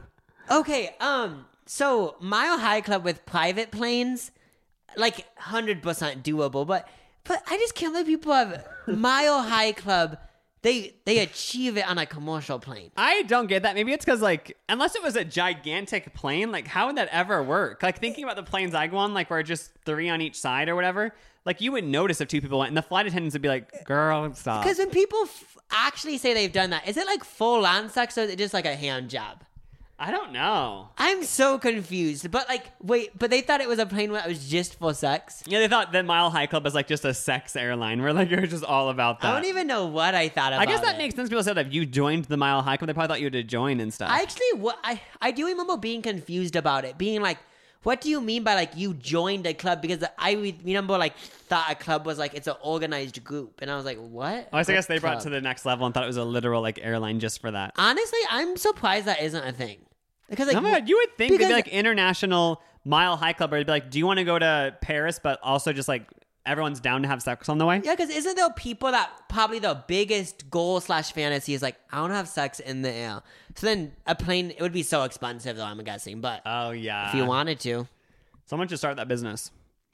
okay, um, so Mile High Club with private planes, like hundred percent doable, but but I just can't believe people have Mile High Club. They they achieve it on a commercial plane. I don't get that. Maybe it's because, like, unless it was a gigantic plane, like, how would that ever work? Like, thinking about the planes I go on, like, where just three on each side or whatever, like, you would notice if two people went, and the flight attendants would be like, girl, stop. Because when people f- actually say they've done that, is it like full on sex or is it just like a hand job? I don't know. I'm so confused. But like, wait, but they thought it was a plane that was just for sex? Yeah, they thought that Mile High Club was, like, just a sex airline, where, like, you're just all about that. I don't even know what I thought about I guess that it. makes sense. People said if you joined the Mile High Club, they probably thought you had to join and stuff. I actually, what I I do remember being confused about it, being like, what do you mean by like you joined a club? Because I remember like thought a club was like it's an organized group, and I was like, what? I guess What they brought it club? to the next level and thought it was a literal, like, airline just for that. Honestly, I'm surprised that isn't a thing. Because like Oh my God, you would think it'd be because- like international Mile High Club, where it'd be like, do you want to go to Paris, but also just like everyone's down to have sex on the way? yeah, because isn't there people that probably the biggest goal slash fantasy is like I want to have sex in the air. So then a plane it would be so expensive though. I'm guessing, but Oh yeah. if you wanted to. Someone should start that business.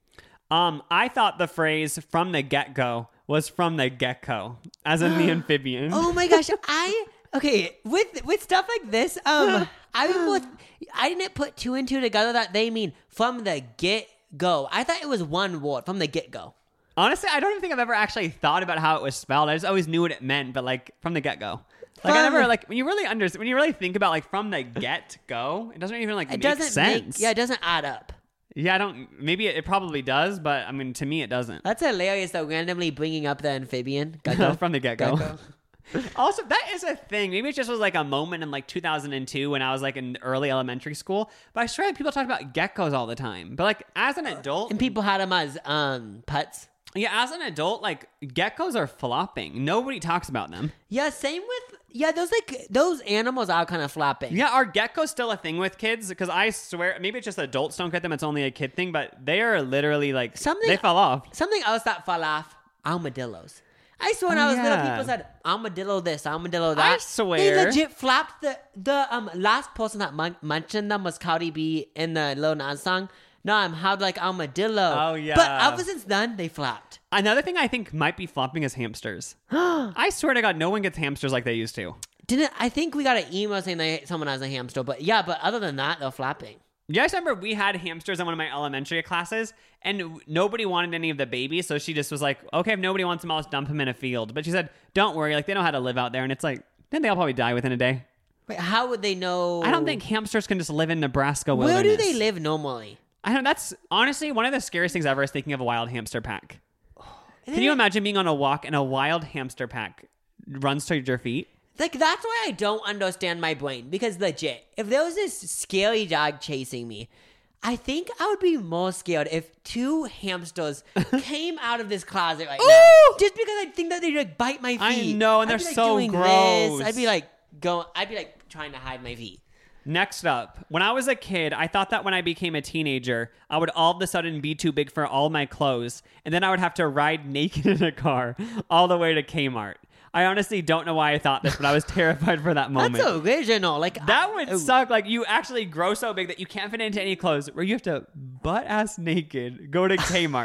Um, I thought the phrase "from the get-go" was from the gecko, as in the amphibian. Oh my gosh, I okay with with stuff like this. Um, I both I didn't put two and two together that they mean from the get go. I thought it was one word from the get go. Honestly, I don't even think I've ever actually thought about how it was spelled. I just always knew what it meant, but like from the get-go. Like I From- never like when you really under when you really think about like from the get-go, it doesn't even like It make doesn't sense. make yeah, it doesn't add up. Yeah, I don't. Maybe it, it probably does, but I mean, to me, it doesn't. That's hilarious though. Randomly bringing up the amphibian Gecko. From the get-go. Gecko. Also, that is a thing. Maybe it just was like a moment in like two thousand two when I was like in early elementary school. But I swear that people talk about geckos all the time. But like as an adult, And people had them as um pets. yeah, as an adult, like geckos are flopping. Nobody talks about them. Yeah, same with yeah. Those like those animals are kind of flopping. Yeah, are geckos still a thing with kids? Because I swear, maybe it's just adults don't get them. It's only a kid thing. But they are literally like Something- they fell off. Something else that fell off: armadillos. I swear when Oh, I was little, yeah. people said armadillo this, armadillo that. I swear. They legit flapped. The the um last person that mon- mentioned them was Cardi B in the Lil Nas song. No, I'm how'd like armadillo. Oh, yeah. But ever since then, they flapped. Another thing I think might be flopping is hamsters. I swear to God, no one gets hamsters like they used to. Didn't I think we got an email saying that someone has a hamster? But yeah, but other than that, they're flapping. Yeah, I just remember we had hamsters in one of my elementary classes, and nobody wanted any of the babies, so she just was like, okay, if nobody wants them, I'll just dump them in a field. But she said, don't worry, like, they know how to live out there, and it's like, then they'll probably die within a day. Wait, how would they know? I don't think hamsters can just live in Nebraska Where wilderness. do they live normally? I don't That's honestly one of the scariest things ever is thinking of a wild hamster pack. And Can you then- imagine being on a walk and a wild hamster pack runs towards your feet? Like, that's why I don't understand my brain. Because legit, if there was this scary dog chasing me, I think I would be more scared if two hamsters came out of this closet right now. Just because I think that they'd like bite my feet. I know, and I'd they're be, like, so doing gross. This. I'd be like going. I'd be like trying to hide my feet. Next up, when I was a kid, I thought that when I became a teenager, I would all of a sudden be too big for all my clothes, and then I would have to ride naked in a car all the way to Kmart. I honestly don't know why I thought this, but I was terrified for that moment. That's original. Like That I- would oh. suck. Like, you actually grow so big that you can't fit into any clothes, where you have to butt ass naked go to Kmart.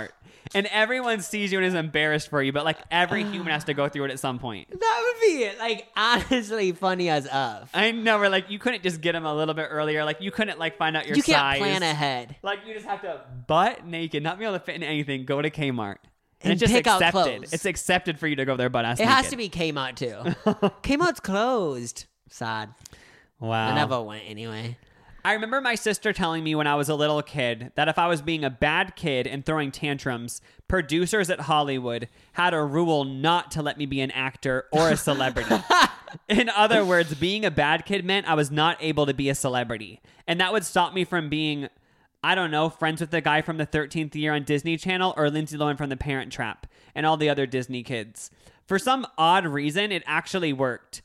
and everyone sees you and is embarrassed for you, but like every human has to go through it at some point. That would be like honestly funny as F. I know, we're like, you couldn't just get them a little bit earlier. Like you couldn't like find out your You can't size. plan ahead. Like you just have to butt naked, not be able to fit in anything, go to Kmart. And, And it's just pick out accepted. clothes. It's accepted for you to go there butt ass It naked. has to be Kmart too. Kmart's closed. Sad. Wow. I never went anyway. I remember my sister telling me when I was a little kid that if I was being a bad kid and throwing tantrums, producers at Hollywood had a rule not to let me be an actor or a celebrity. In other words, being a bad kid meant I was not able to be a celebrity. And that would stop me from being, I don't know, friends with the guy from the thirteenth Year on Disney Channel or Lindsay Lohan from The Parent Trap and all the other Disney kids. For some odd reason, it actually worked.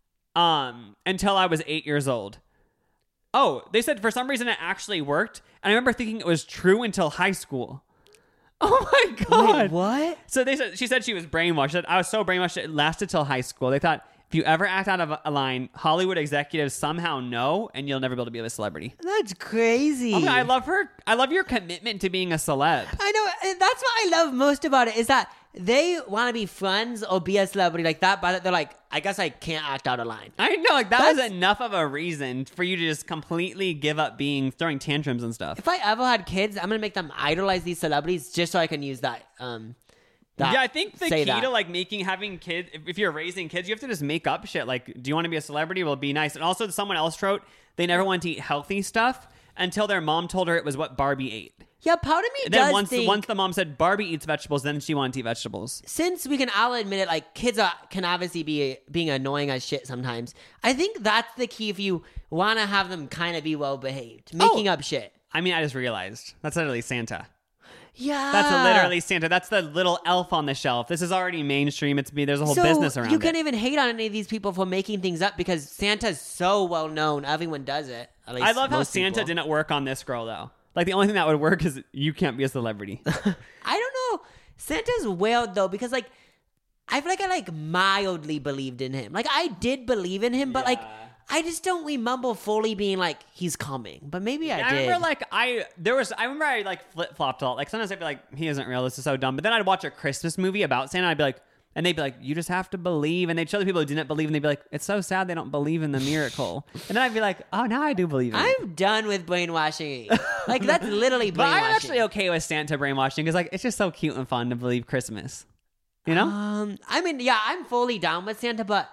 Um, until I was eight years old. Oh, they said for some reason it actually worked. And I remember thinking it was true until high school. Oh my God. Wait, what? So they said, she said she was brainwashed. That I was so brainwashed it lasted till high school. They thought if you ever act out of a line, Hollywood executives somehow know and you'll never be able to be a celebrity. That's crazy. Oh, I love her. I love your commitment to being a celeb. I know. And that's what I love most about it is that they want to be friends or be a celebrity like that, but they're like, I guess I can't act out a line. I know, like that was That's- enough of a reason for you to just completely give up being throwing tantrums and stuff. If I ever had kids, I'm gonna make them idolize these celebrities just so I can use that. Um, that Yeah, I think the say key that. to like making having kids, if, if you're raising kids, you have to just make up shit. Like, do you want to be a celebrity? Well, be nice. And also, someone else wrote they never wanted to eat healthy stuff until their mom told her it was what Barbie ate. Yeah, part of me And does then once think once the mom said Barbie eats vegetables, then she wanted to eat vegetables. since we can all admit it, like kids are, can obviously be being annoying as shit sometimes. I think that's the key if you want to have them kind of be well behaved, making Oh. up shit. I mean, I just realized that's literally Santa. Yeah, That's literally Santa. That's the little elf on the shelf. This is already mainstream. It's me. There's a whole so business around you it. can't even hate on any of these people for making things up because Santa's so well known. Everyone does it. At least I love how most Santa people. didn't work on this girl though. Like the only thing that would work is you can't be a celebrity. I don't know. Santa's weird though because like I feel like I like mildly believed in him. Like I did believe in him, but like Yeah. I just don't remember fully being like he's coming. But maybe I I did. remember like I there was I remember I like flip flopped a lot. Like sometimes I'd be like, he isn't real. This is so dumb. But then I'd watch a Christmas movie about Santa. I'd be like, and they'd be like, you just have to believe. And they'd show the people who didn't believe, and they'd be like, it's so sad they don't believe in the miracle. And then I'd be like, oh, now I do believe in it. I'm done with brainwashing. Like that's literally But I'm brainwashing. actually okay with Santa brainwashing because like it's just so cute and fun to believe Christmas. You know? Um, I mean, yeah, I'm fully down with Santa, but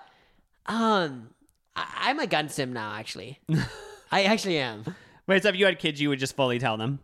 um, I- I'm against him now. Actually, I actually am. Wait, so if you had kids, you would just fully tell them.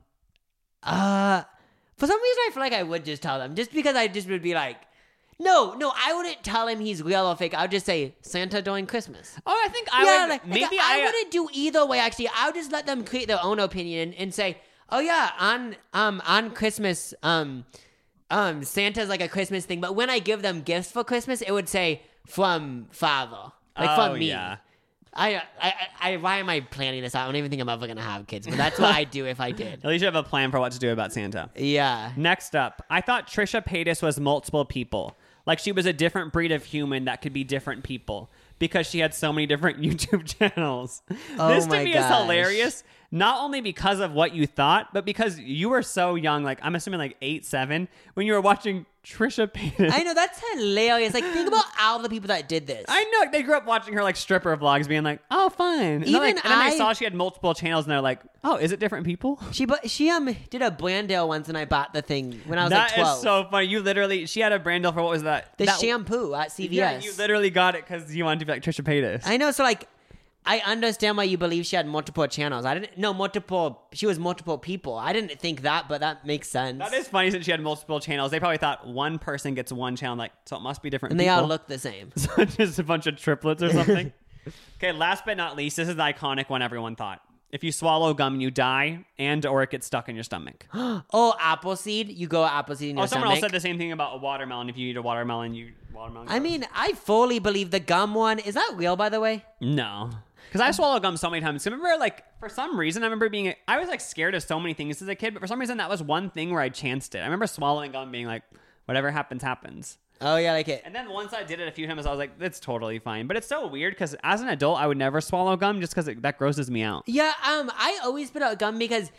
Uh, for some reason, I feel like I would just tell them, just because I just would be like, no, no, I wouldn't tell him he's real or fake. I would just say Santa during Christmas. Oh, I think I yeah, would. like, like, maybe I, I. wouldn't do either way. Actually, I would just let them create their own opinion and, and say, oh yeah, on um on Christmas, um um Santa's like a Christmas thing. But when I give them gifts for Christmas, it would say from Father, like Oh, from me. yeah. I, I, I, I, why am I planning this? I don't even think I'm ever gonna have kids, but that's what I do if I did. At least you have a plan for what to do about Santa. Yeah. Next up, I thought Trisha Paytas was multiple people. Like she was a different breed of human that could be different people because she had so many different YouTube channels. Oh this to my me is gosh. hilarious, not only because of what you thought, but because you were so young, like I'm assuming like eight, seven, when you were watching Trisha Paytas. I know, that's hilarious. Like, think about all the people that did this. I know, like, they grew up watching her like stripper vlogs, being like, "Oh, fun." And then, Even like, and then I- they saw she had multiple channels, and they're like, "Oh, is it different people?" She but she um did a brand deal once, and I bought the thing when I was That like twelve. is so funny. You literally, she had a brand deal for what was that? the that, shampoo at C V Yeah, S. you literally got it because you wanted to be like Trisha Paytas. I know, so like, I understand why you believe she had multiple channels. I didn't know multiple. She was multiple people. I didn't think that, but that makes sense. That is funny since she had multiple channels. They probably thought one person gets one channel, like, so it must be different and they people. all look the same. So just a bunch of triplets or something. Okay, last but not least, this is the iconic one everyone thought. If you swallow gum, you die, and or it gets stuck in your stomach. Oh, apple seed. You go apple seed in your Oh, someone stomach. else said the same thing about a watermelon. If you eat a watermelon, you watermelon. I goes. mean, I fully believe the gum one. Is that real, by the way? no. Because I swallowed gum so many times. So I remember, like, for some reason, I remember being, I was, like, scared of so many things as a kid, but for some reason, that was one thing where I chanced it. I remember swallowing gum being like, whatever happens, happens. Oh yeah, like it. And then once I did it a few times, I was like, that's totally fine. But it's so weird because as an adult, I would never swallow gum just because that grosses me out. Yeah, um, I always put out gum because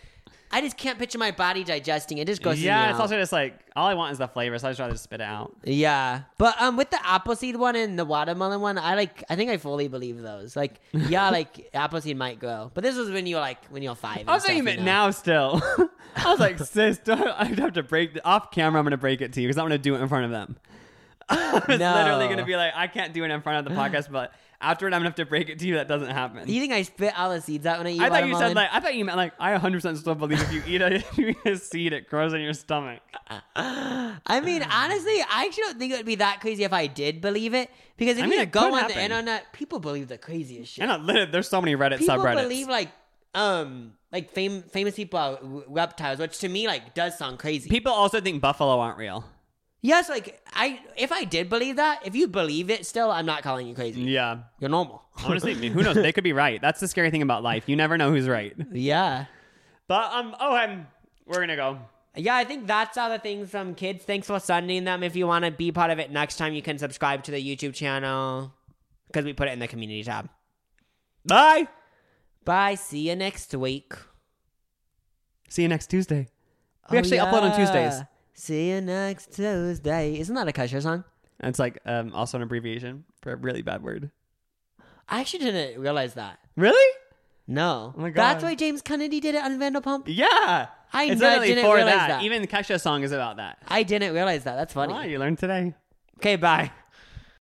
I just can't picture my body digesting it. It just goes. Yeah, in it's out. also just like all I want is the flavor, so I just rather just spit it out. Yeah, but um, with the apple seed one and the watermelon one, I like. I think I fully believe those. Like, yeah, like apple seed might grow, but this was when you were like when you were five. I was thinking it now still. I was like, sis, don't, I have to break the, off camera. I'm gonna break it to you because I'm gonna do it in front of them. I was No. literally gonna be like, I can't do it in front of the podcast, but afterward, I'm gonna have to break it to you. That doesn't happen. You think I spit all the seeds out when I eat I thought you watermelon? said like I thought you meant like I one hundred percent still believe if you eat a, if you eat a seed, it grows in your stomach. I mean, honestly, I actually don't think it would be that crazy if I did believe it. Because if I mean, you it go could on happen. the internet, people believe the craziest shit. I know literally, there's so many Reddit People subreddits. believe like um like fam- famous people are w- reptiles, which to me like does sound crazy. People also think buffalo aren't real. yes, like I if I did believe that, if you believe it still, I'm not calling you crazy. Yeah, You're normal. honestly, who knows? They could be right. That's the scary thing about life. You never know who's right. Yeah. But um, oh, I'm we're gonna go. Yeah, I think that's all the things from kids. Thanks for sending them. If you want to be part of it next time, you can subscribe to the YouTube channel because we put it in the community tab. Bye. Bye. See you next week. See you next Tuesday. We Oh, actually upload on yeah. Tuesdays. See you next Tuesday. Isn't that a Kesha song? And it's like um, also an abbreviation for a really bad word. I actually didn't realize that. Really? No. Oh my That's God. why James Kennedy did it on Vanderpump? Yeah. I it's no- literally didn't for realize that. that. Even Kesha's song is about that. I didn't realize that. That's funny. Oh, you learned today. Okay, bye.